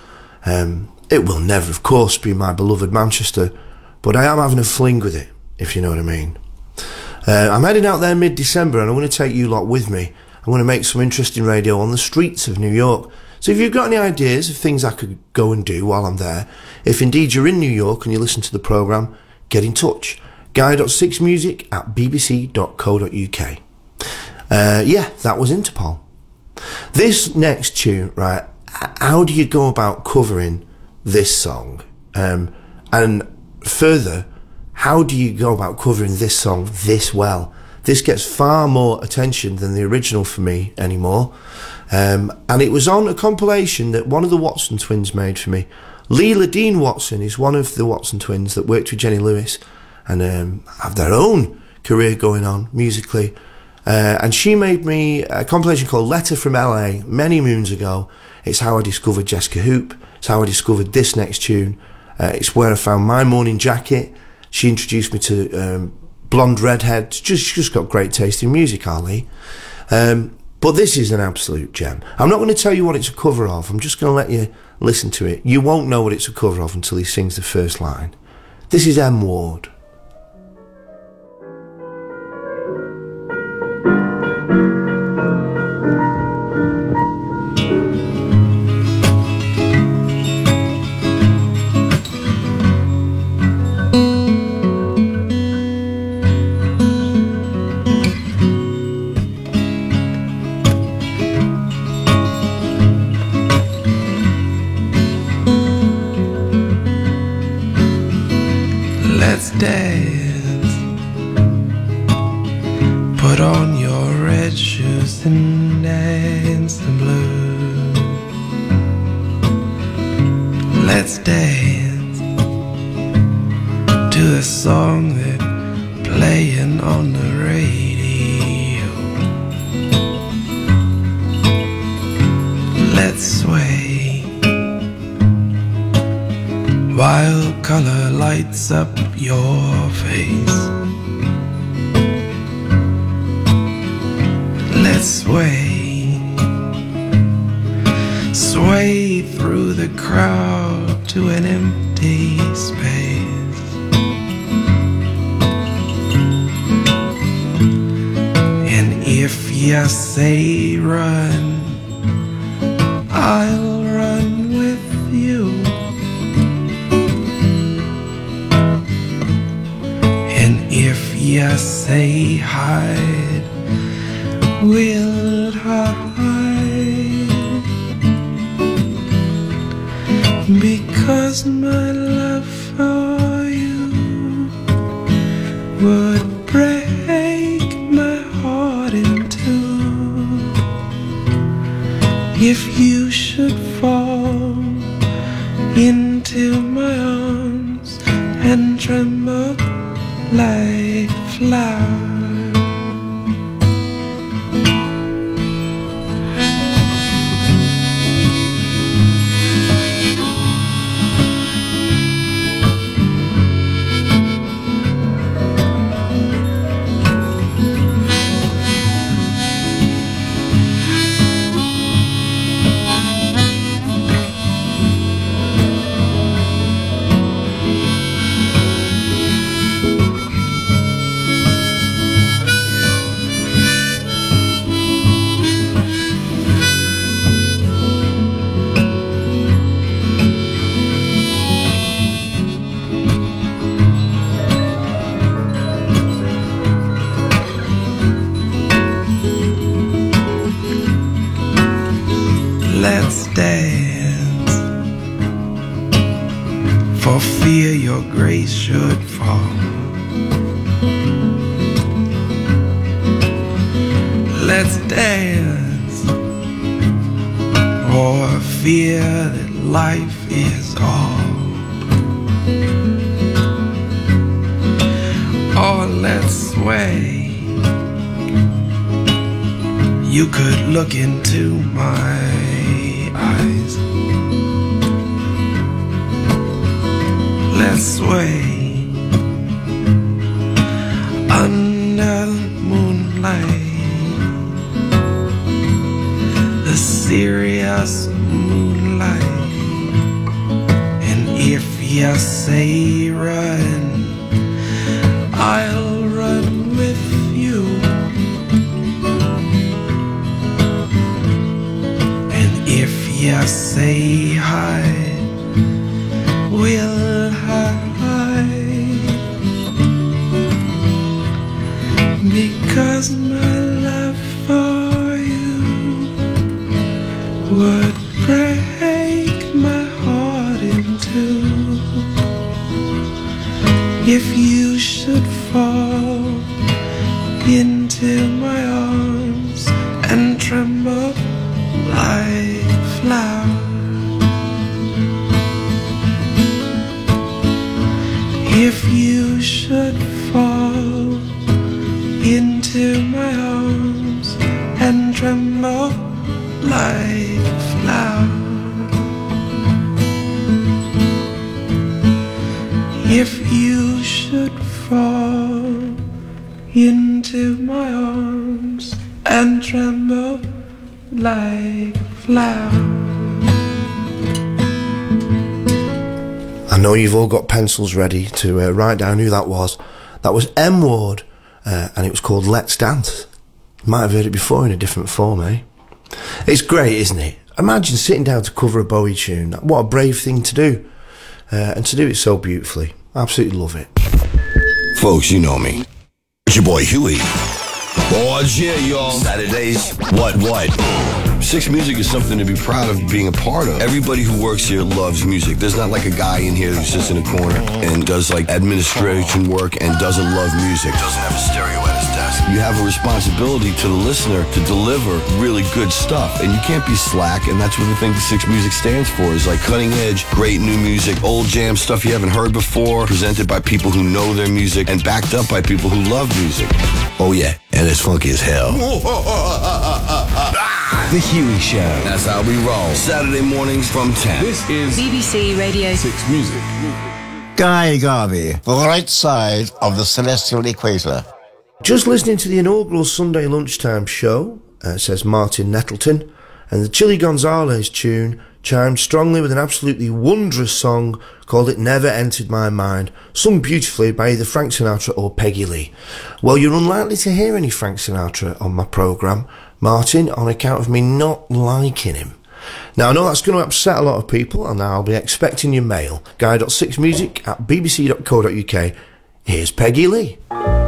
It will never, of course, be my beloved Manchester, but I am having a fling with it, if you know what I mean. I'm heading out there mid-December and I'm going to take you lot with me. I'm going to make some interesting radio on the streets of New York. So if you've got any ideas of things I could go and do while I'm there, if indeed you're in New York and you listen to the programme, get in touch. guy.6music@bbc.co.uk. Yeah, that was Interpol. This next tune, right, how do you go about covering this song? And further, how do you go about covering this song this well? This gets far more attention than the original for me anymore. And it was on a compilation that one of the Watson twins made for me. Leela Dean Watson is one of the Watson twins that worked with Jenny Lewis and have their own career going on musically. And she made me a compilation called Letter from LA many moons ago. It's how I discovered Jessica Hoop. It's how I discovered this next tune. It's where I found My Morning Jacket. She introduced me to Blonde Redhead. She's just got great taste in music, Ali. But this is an absolute gem. I'm not going to tell you what it's a cover of. I'm just going to let you listen to it. You won't know what it's a cover of until he sings the first line. This is M. Ward. Dance. Put on your red shoes and dance the blues. Let's dance to a song that's playing on the radio. Let's sway while color lights up your face. Let's sway through the crowd to an empty space. And if you say run, I'll run with you. If you say hide, we'll hide. Because my love for you would break my heart in two. If you should fall into my arms and tremble like flowers. Let's dance, for fear your grace should fall. Let's dance, for fear that life is all. Or let's sway. You could look into my eyes. Let's sway under the moonlight, the serious moonlight. And if you say run, I'll run with you. If you say hide, we'll hide. Because my love for you would break fall into my arms and tremble like a flower. If you should fall into my arms and tremble like a flower, if you should fall into my arms and tremble like a flower. I know you've all got pencils ready to write down who that was. That was M Ward, and it was called Let's Dance. Might have heard it before in a different form, eh? It's great, isn't it? Imagine sitting down to cover a Bowie tune. What a brave thing to do. And to do it so beautifully. Absolutely love it. Folks, you know me. It's your boy Huey. Oh, yeah, y'all. Saturdays. What? Six Music is something to be proud of being a part of. Everybody who works here loves music. There's not like a guy in here who sits in a corner and does like administration work and doesn't love music. Doesn't have a stereo at his desk. You have a responsibility to the listener to deliver really good stuff, and you can't be slack, and that's what the thing Six Music stands for, is like cutting edge, great new music, old jam stuff you haven't heard before, presented by people who know their music and backed up by people who love music. Oh yeah, and it's funky as hell. The Huey Show. That's how we roll. Saturday mornings from 10. This is BBC Radio 6 Music. Guy Garvey, the right side of the celestial equator. Just listening to the inaugural Sunday lunchtime show, says Martin Nettleton, and the Chili Gonzalez tune chimed strongly with an absolutely wondrous song called It Never Entered My Mind, sung beautifully by either Frank Sinatra or Peggy Lee. Well, you're unlikely to hear any Frank Sinatra on my programme, Martin, on account of me not liking him. Now, I know that's going to upset a lot of people, and I'll be expecting your mail. guy.sixmusic@bbc.co.uk. Here's Peggy Lee.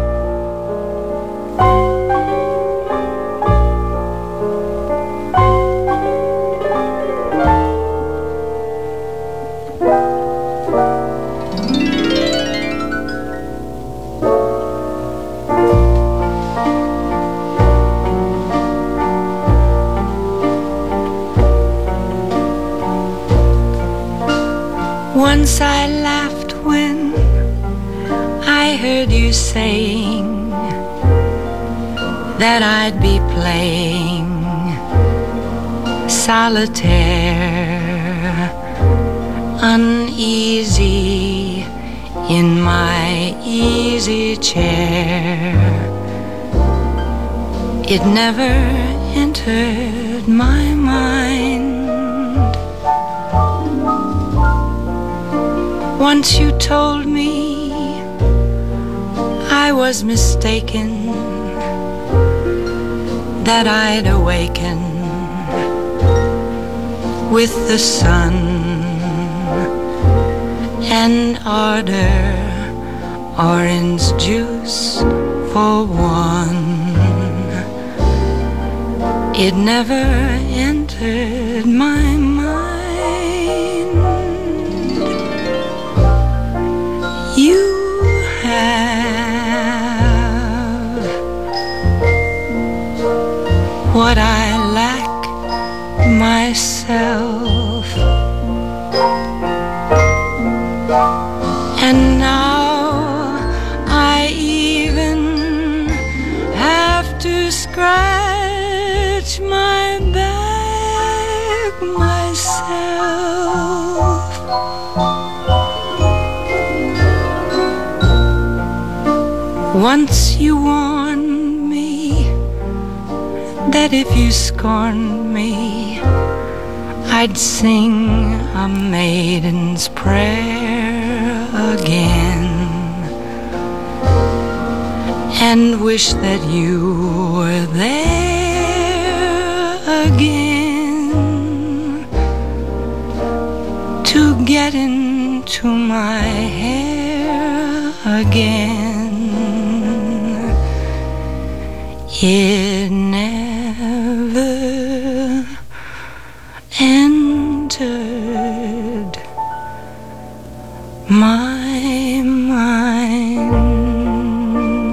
Once I laughed when I heard you saying that I'd be playing solitaire, uneasy in my easy chair. It never entered my mind. Once you told me I was mistaken, that I'd awaken with the sun and order orange juice for one. It never entered my mind. You have what I lack myself, and now I even have to scratch my back myself. Once you warned me that if you scorned me, I'd sing a maiden's prayer again, and wish that you were there again to get into my hair again. It never entered my mind.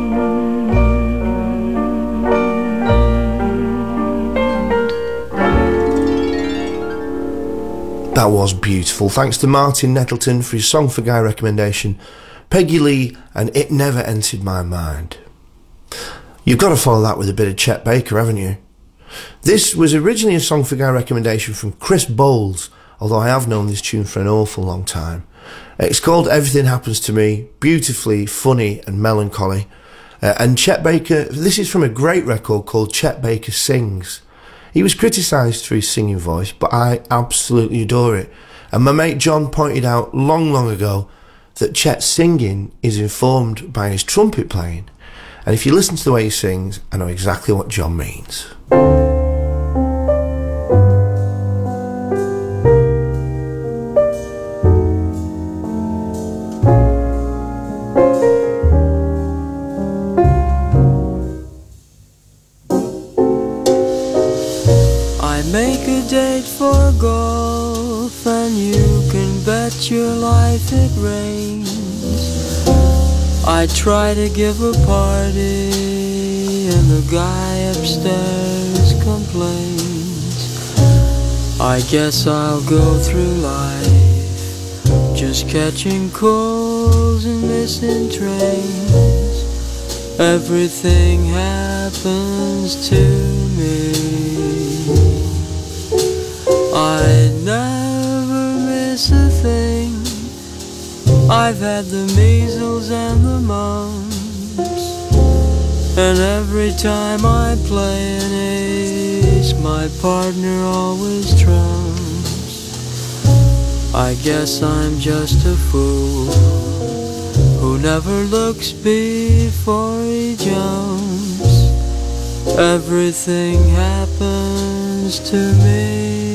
That was beautiful. Thanks to Martin Nettleton for his Song for Guy recommendation. Peggy Lee and It Never Entered My Mind. You've got to follow that with a bit of Chet Baker, haven't you? This was originally a Song for Guy recommendation from Chris Bowles, although I have known this tune for an awful long time. It's called Everything Happens to Me, beautifully funny and melancholy. And Chet Baker, this is from a great record called Chet Baker Sings. He was criticised for his singing voice, but I absolutely adore it. And my mate John pointed out long ago that Chet's singing is informed by his trumpet playing. And if you listen to the way he sings, I know exactly what John means. Make a date for golf and you can bet your life it rains. I try to give a party and the guy upstairs complains. I guess I'll go through life just catching calls and missing trains. Everything happens to me. I never miss a thing. I've had the measles and the mumps, and every time I play an ace, my partner always trumps. I guess I'm just a fool who never looks before he jumps. Everything happens to me.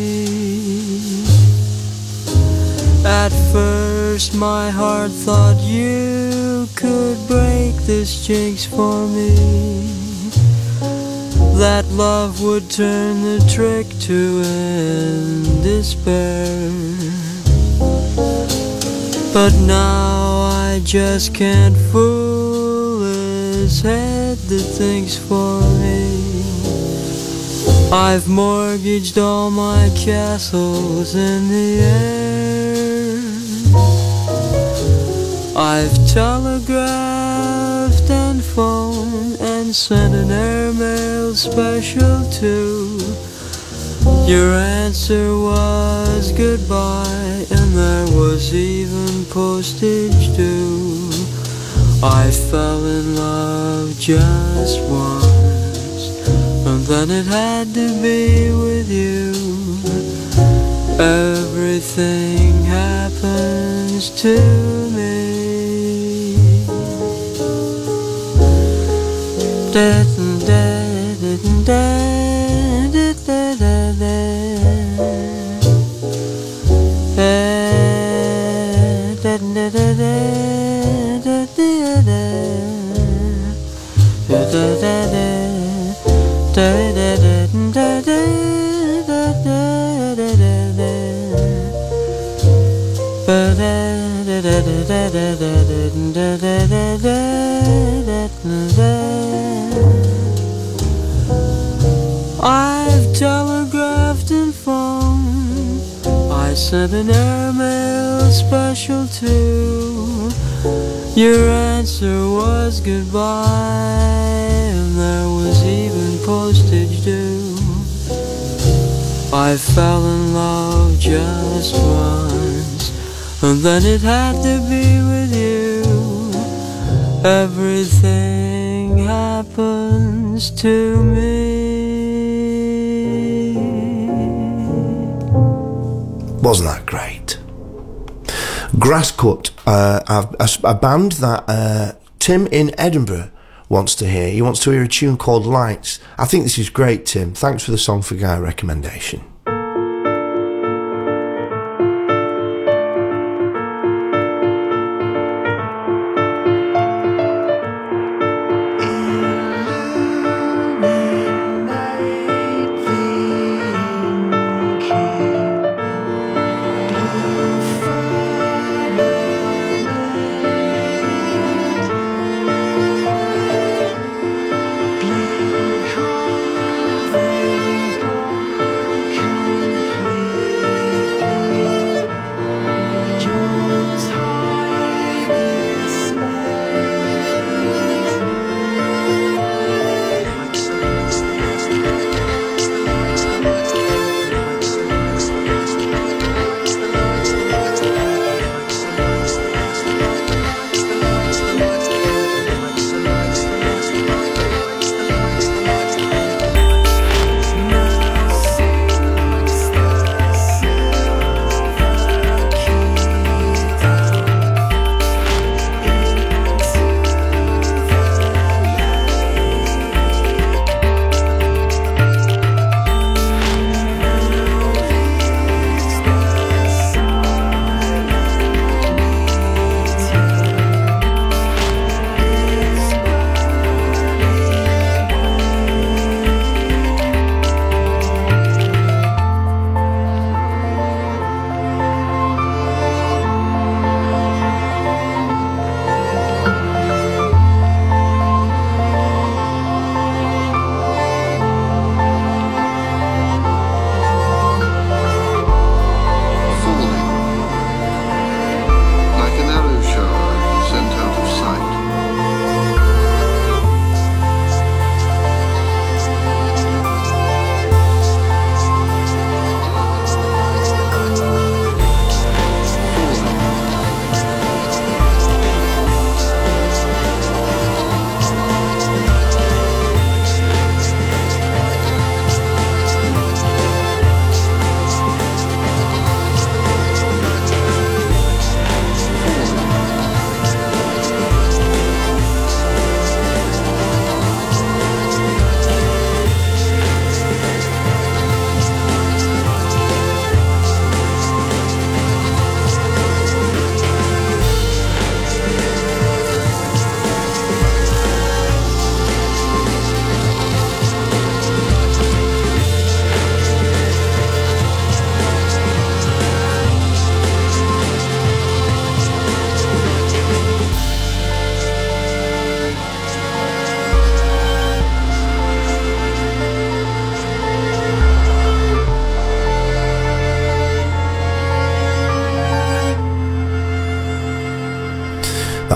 At first my heart thought you could break this jinx for me, that love would turn the trick to end despair. But now I just can't fool his head that thinks for me. I've mortgaged all my castles in the air. I've telegraphed and phoned and sent an airmail special too. Your answer was goodbye, and there was even postage due. I fell in love just once, and then it had to be with you. Everything happens to me. Da da da da da da da da. I've telegraphed and phoned, I sent an airmail special too. Your answer was goodbye, and there was even postage due. I fell in love just once, and then it had to be with you. Everything happens to me. Wasn't that great? Grasscut, a band that Tim in Edinburgh wants to hear. He wants to hear a tune called Lights. I think this is great, Tim. Thanks for the Song for Guy recommendation. Blue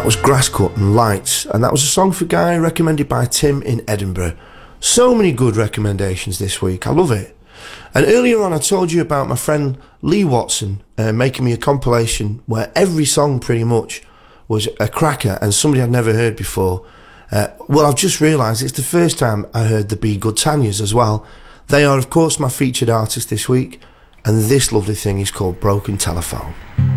was Grasscut and Lights, and that was a song for Guy recommended by Tim in Edinburgh. So many good recommendations this week, I love it. And earlier on I told you about my friend Lee Watson making me a compilation where every song pretty much was a cracker and somebody I'd never heard before. Well, I've just realised it's the first time I heard the Be Good Tanyas as well. They are of course my featured artist this week, and this lovely thing is called Broken Telephone.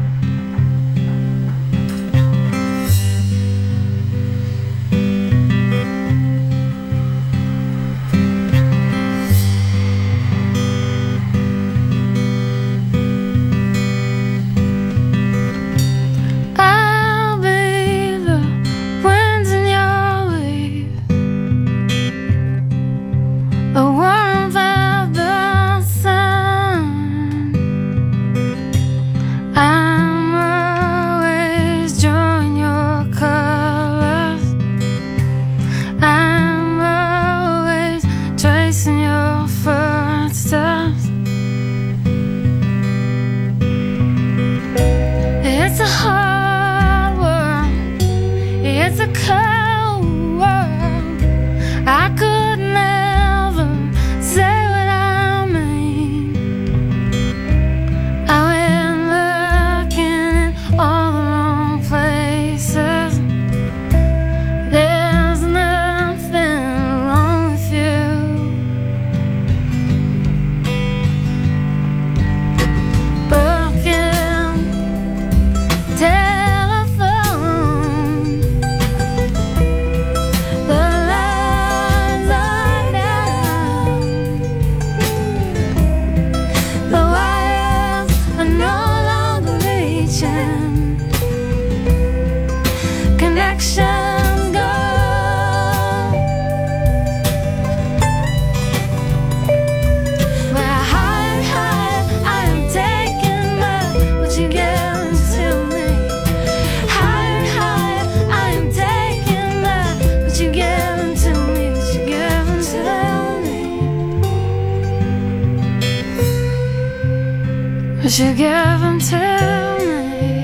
You give them to me.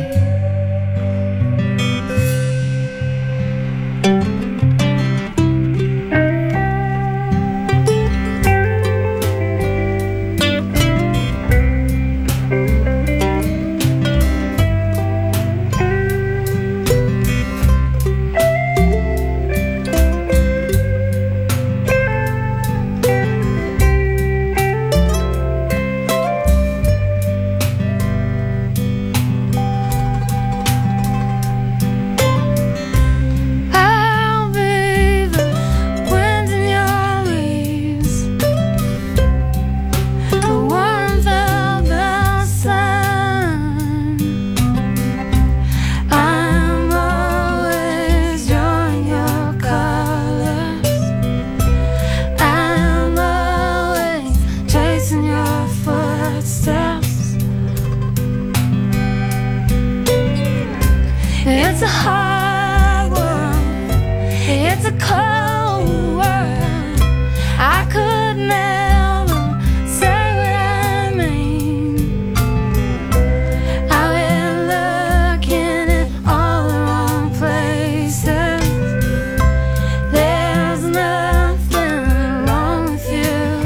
It's a hard world, it's a cold world. I could never say what I mean. I've been looking in all the wrong places. There's nothing wrong with you.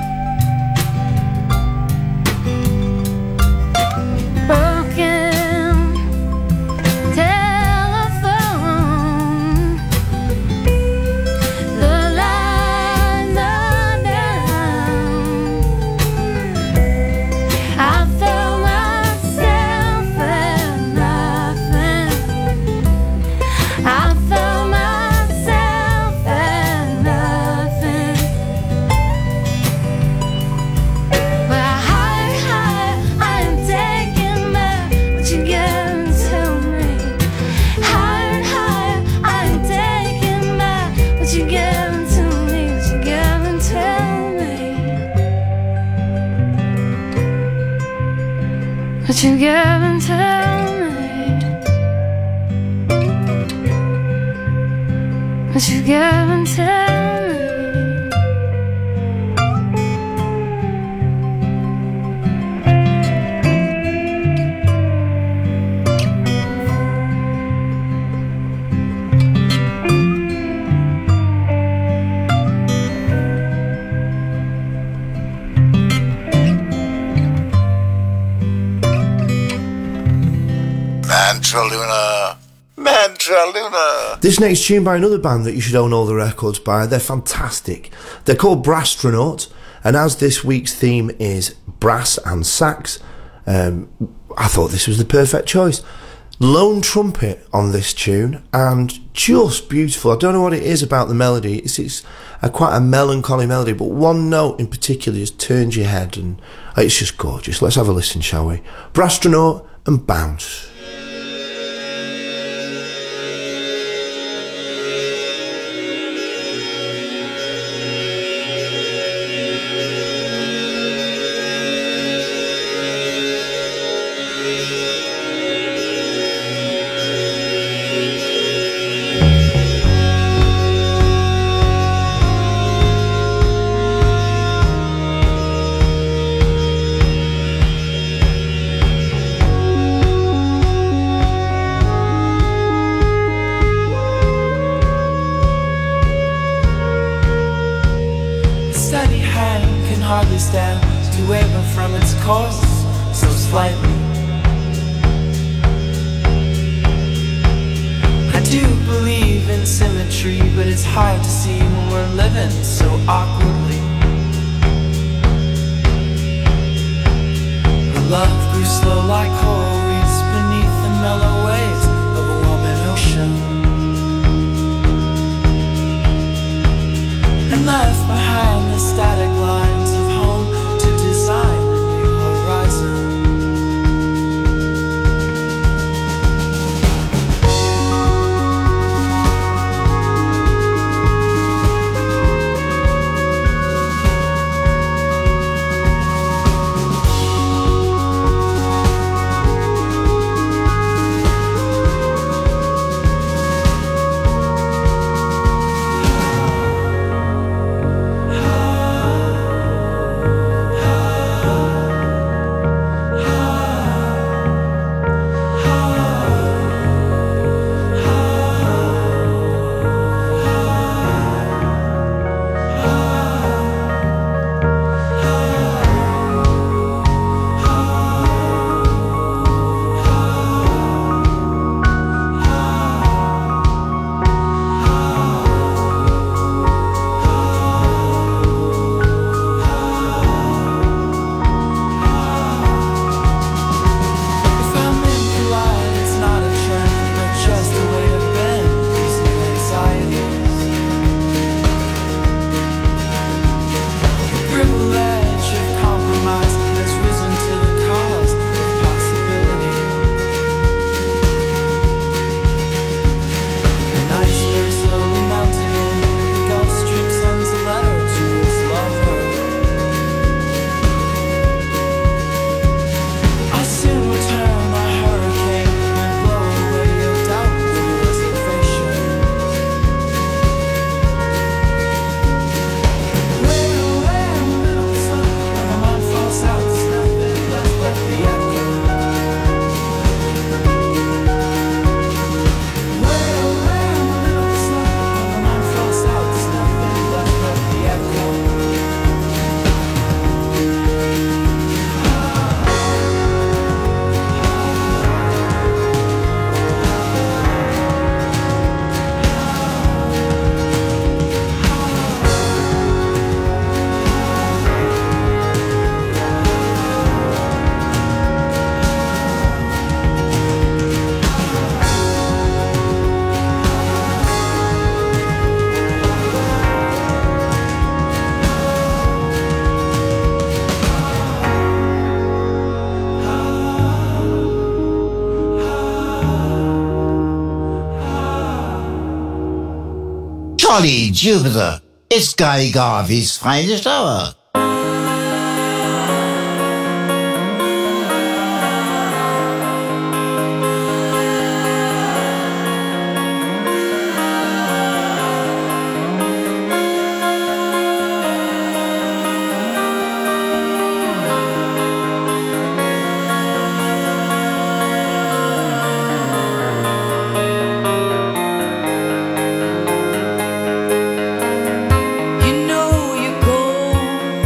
Broken what you give and tell me, what you give and tell me. Mantraluna. Mantraluna. This next tune by another band that you should own all the records by. They're fantastic. They're called Brasstronaut, and as this week's theme is brass and sax, I thought this was the perfect choice. Lone trumpet on this tune, and just beautiful. I don't know what it is about the melody. It's quite a melancholy melody, but one note in particular just turns your head, and it's just gorgeous. Let's have a listen, shall we? Brasstronaut and Bounce. Jolly Jupiter, it's Guy Garvey's finest hour. You know you're gold.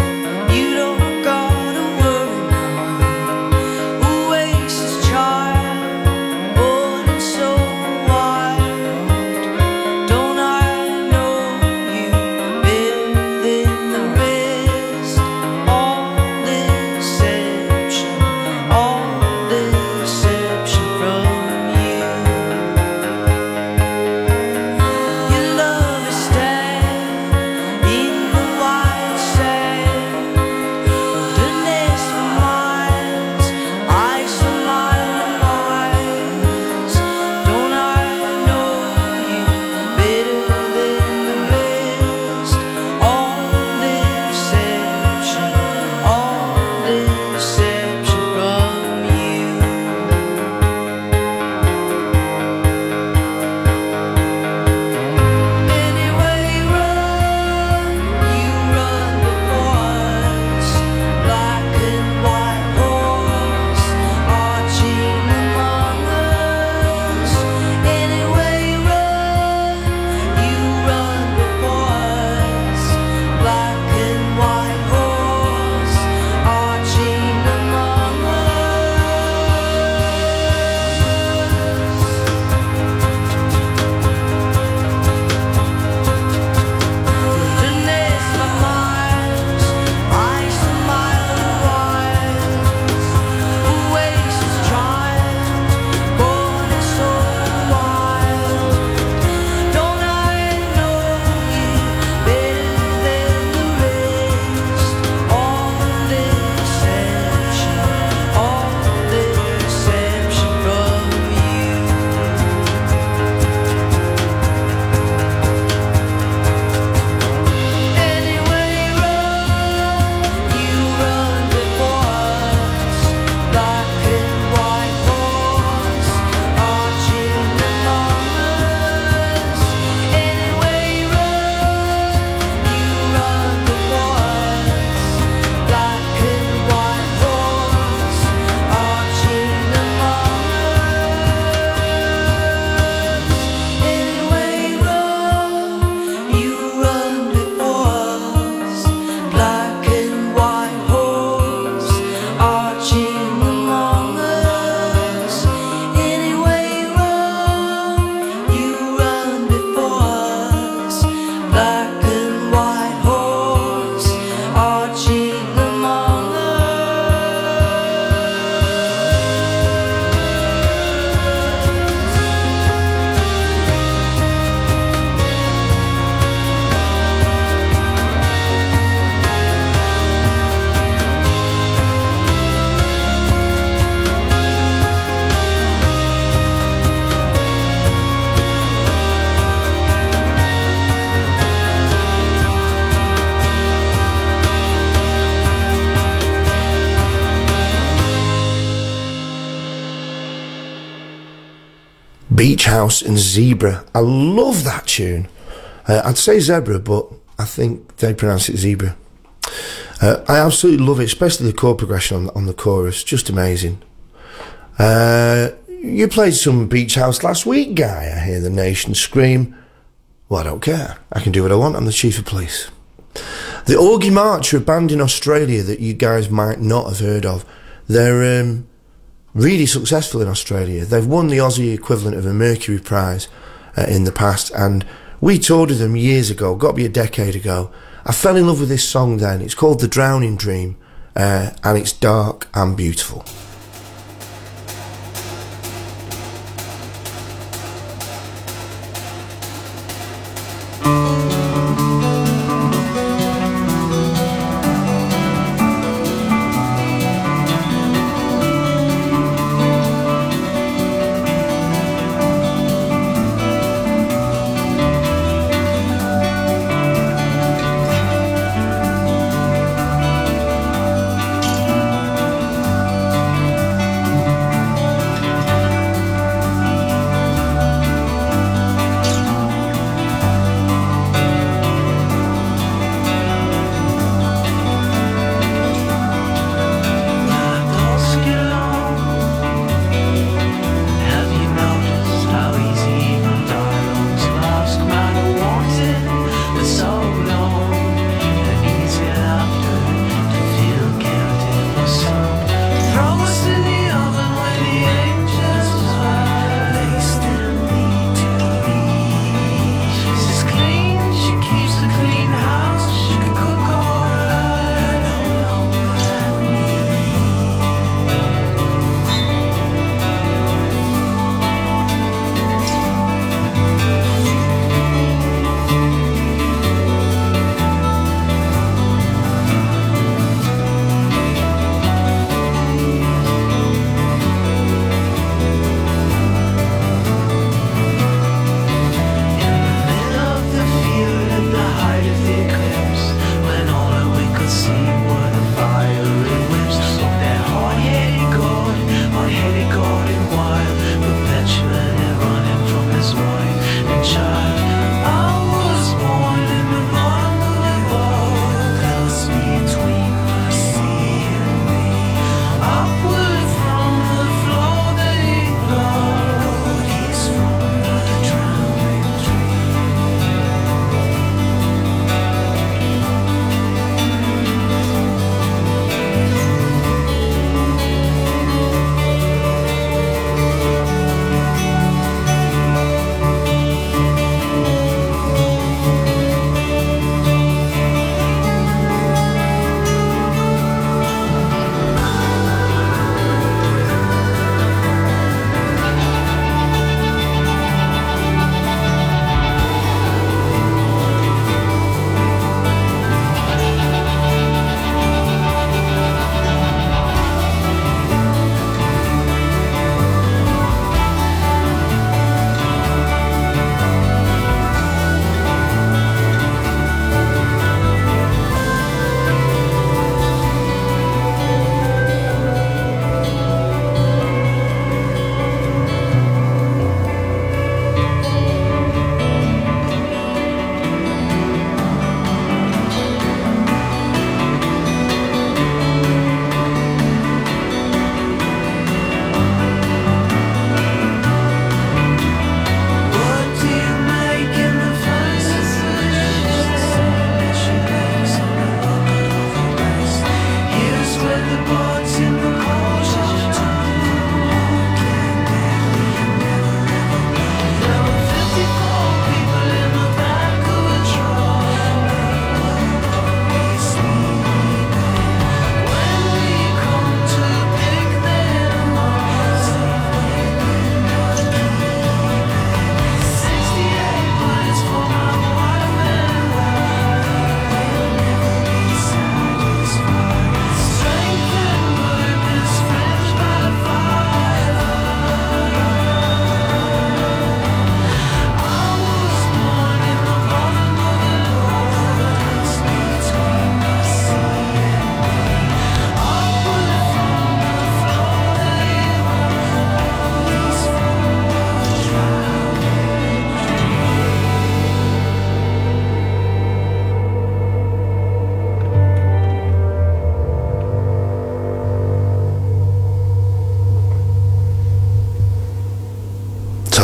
Beach House and Zebra. I love that tune. I'd say Zebra, but I think they pronounce it Zebra. I absolutely love it, especially the chord progression on the chorus. Just amazing. You played some Beach House last week, Guy. I hear the nation scream. Well, I don't care. I can do what I want. I'm the chief of police. The Augie March are a band in Australia that you guys might not have heard of. They're really successful in Australia. They've won the Aussie equivalent of a Mercury Prize in the past, and we toured with them years ago, got to be a decade ago. I fell in love with this song then. It's called The Drowning Dream, and it's dark and beautiful.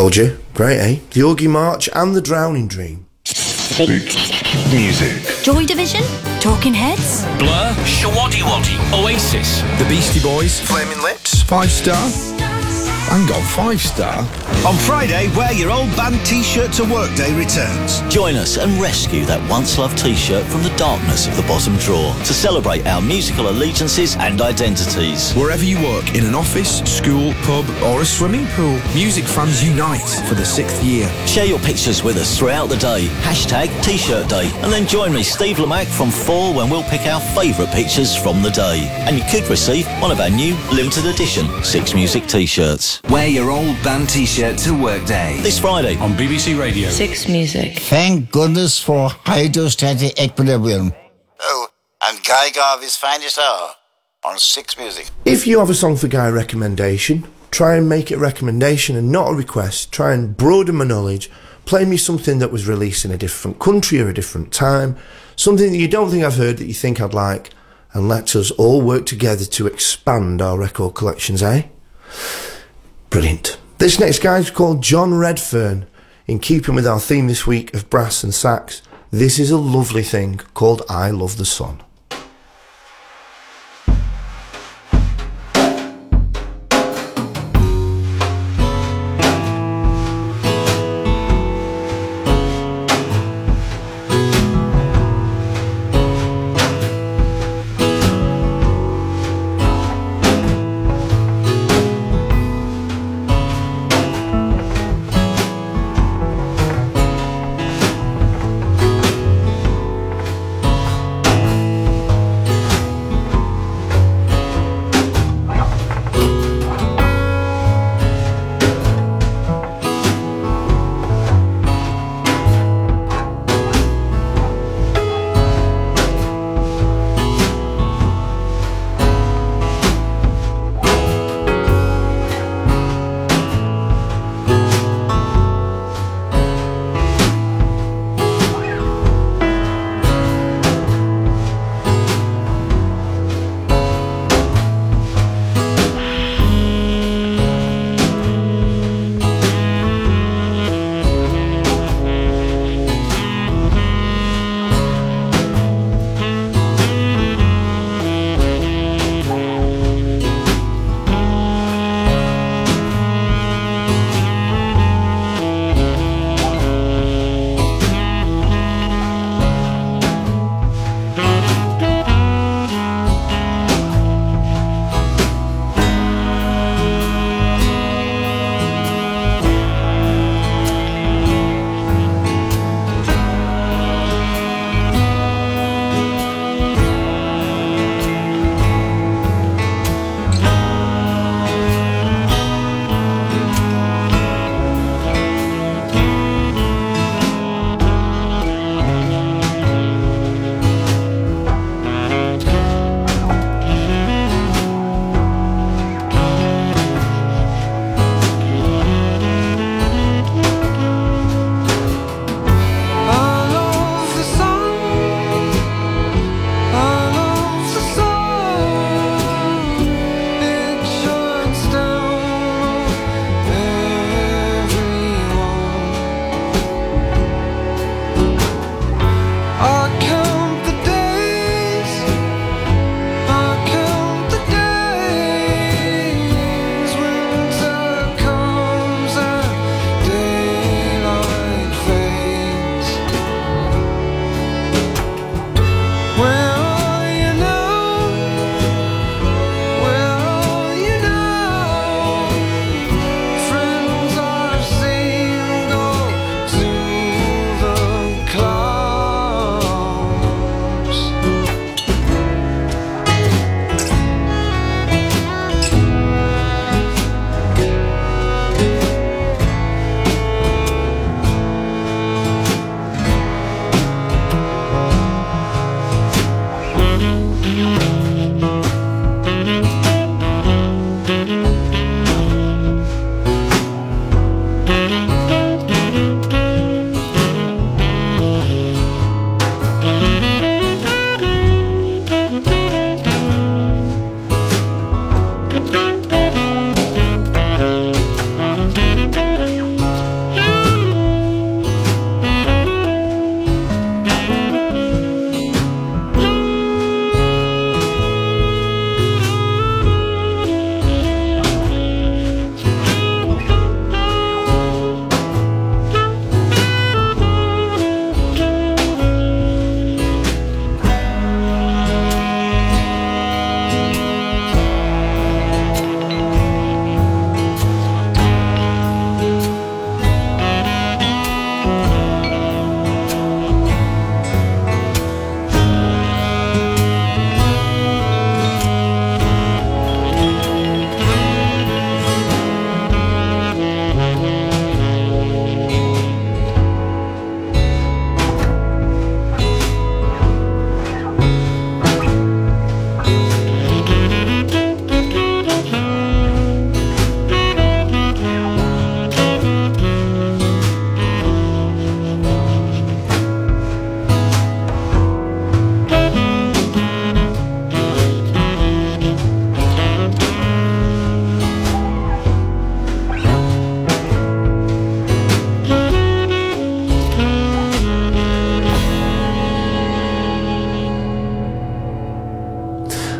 Told you. Great, eh? The Oogie March and the Drowning Dream. Music. Joy Division? Talking Heads? Blur, Shawaddy Waddy, Oasis, The Beastie Boys, Flaming Lips. 5 Star. Hang on, 5 Star? On Friday, wear your old band t-shirt to work day returns. Join us and rescue that once-loved t-shirt from the darkness of the bottom drawer to celebrate our musical allegiances and identities. Wherever you work, in an office, school, pub or a swimming pool, music fans unite for the 6th year. Share your pictures with us throughout the day. Hashtag T-shirt day. And then join me, Steve Lamack, from 4 when we'll pick our favourite pictures from the day. And you could receive one of our new limited edition 6 Music t-shirts. Wear your old band t-shirt to work day. This Friday on BBC Radio 6 Music. Thank goodness for hydrostatic equilibrium. Oh, and Guy Garvey's Finest Hour on 6 Music. If you have a song for Guy recommendation, try and make it a recommendation and not a request. Try and broaden my knowledge. Play me something that was released in a different country or a different time. Something that you don't think I've heard that you think I'd like. And let us all work together to expand our record collections, eh? Brilliant. This next guy is called John Redfern. In keeping with our theme this week of brass and sax, this is a lovely thing called I Love the Sun.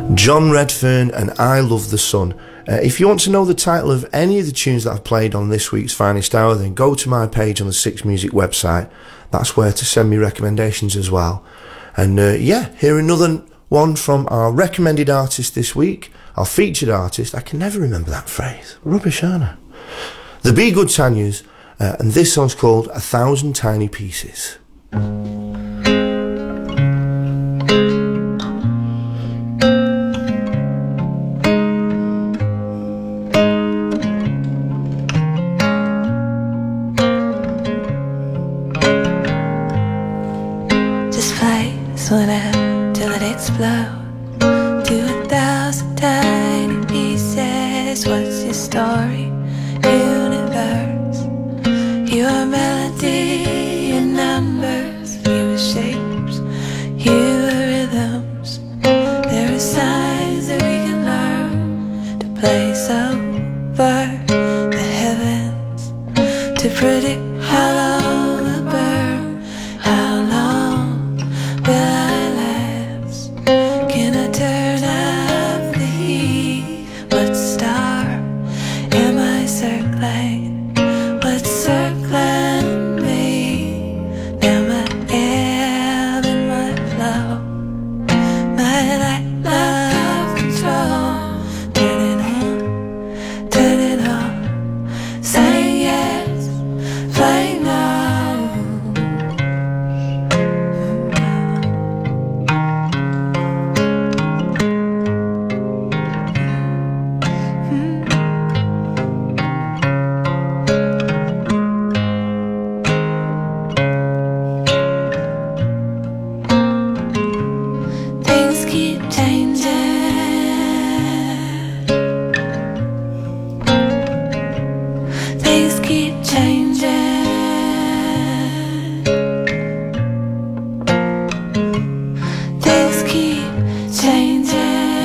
John Redfern and I Love the Sun. If you want to know the title of any of the tunes that I've played on this week's Finest Hour, then go to my page on the Six Music website. That's where to send me recommendations as well. And here another one from our recommended artist this week, our featured artist. I can never remember that phrase. Rubbish, aren't I? The Be Good Tanyas, and this song's called 1,000 Tiny Pieces. Slow down till it explodes to 1,000 tiny pieces. What's your story, universe? You are melody and numbers. You are shapes, you are rhythms. There are signs that we can learn to place over the heavens, to predict how long we'll burn, how long will I last? Can I turn up the heat? What star am I circling? What's circling me? Now my ebb and my flow, my light love control. Turn it on, saying yes, flying now. Things keep changing. Things keep changing. Things keep changing.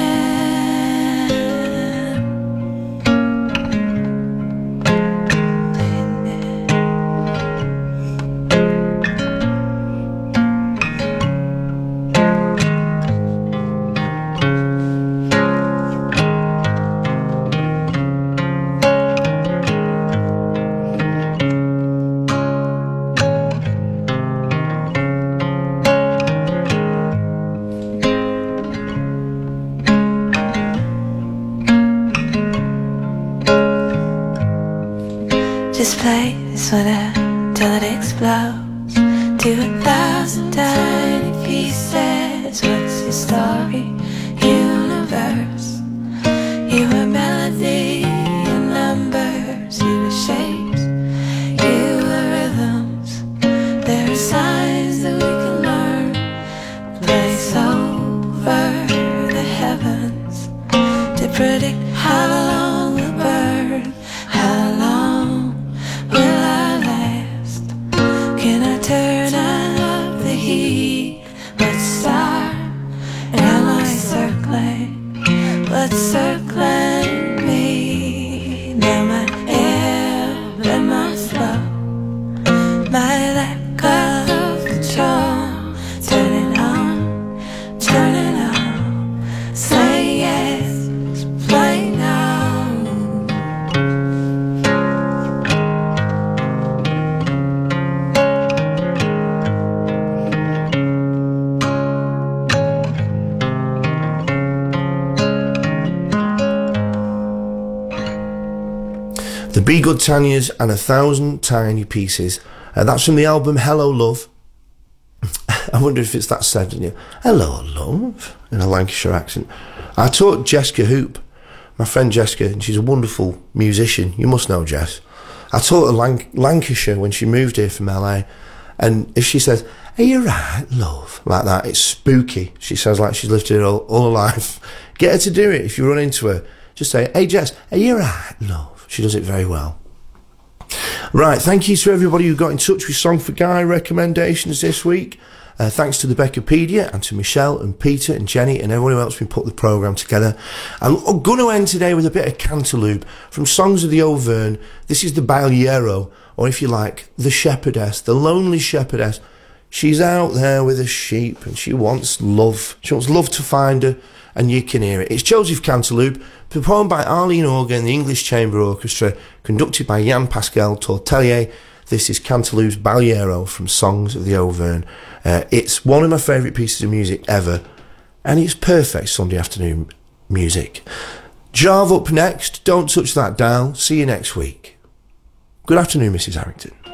Just play this one out till it explodes to 1,000 tiny pieces. What's your story, universe? You are melody and numbers. You are shapes, you are rhythms. There are signs that we can learn. Place over the heavens to predict how long we'll burn, how long will I last? Can I turn up the heat? What star am I circling? What's circling me? Now my ebb and my flow, my lack of control. Turn it on, say yes, play now. The Be Good Tanyas and 1,000 Tiny Pieces. That's from the album Hello Love. I wonder if it's that said, didn't you? Hello Love, in a Lancashire accent. I taught Jessica Hoop, my friend Jessica, and she's a wonderful musician. You must know Jess. I taught her Lancashire when she moved here from LA. And if she says, "Are you right, love?" like that, it's spooky. She sounds like she's lived here all her life. Get her to do it. If you run into her, just say, "Hey Jess, are you right, love?" She does it very well. Right, thank you to everybody who got in touch with Song for Guy recommendations this week. Thanks to the Beccapedia and to Michelle and Peter and Jenny and everyone else who put the programme together. I'm going to end today with a bit of Cantaloupe from Songs of the Auvergne. This is the Bagliero, or if you like, the Shepherdess, the Lonely Shepherdess. She's out there with her sheep and she wants love. She wants love to find her, and you can hear it. It's Joseph Cantilupe, performed by Arlene Organ and the English Chamber Orchestra, conducted by Jan-Pascal Tortelier. This is Cantilupe's Baliero from Songs of the Auvergne. It's one of my favourite pieces of music ever, and it's perfect Sunday afternoon music. Jarve up next. Don't touch that dial. See you next week. Good afternoon, Mrs. Harrington.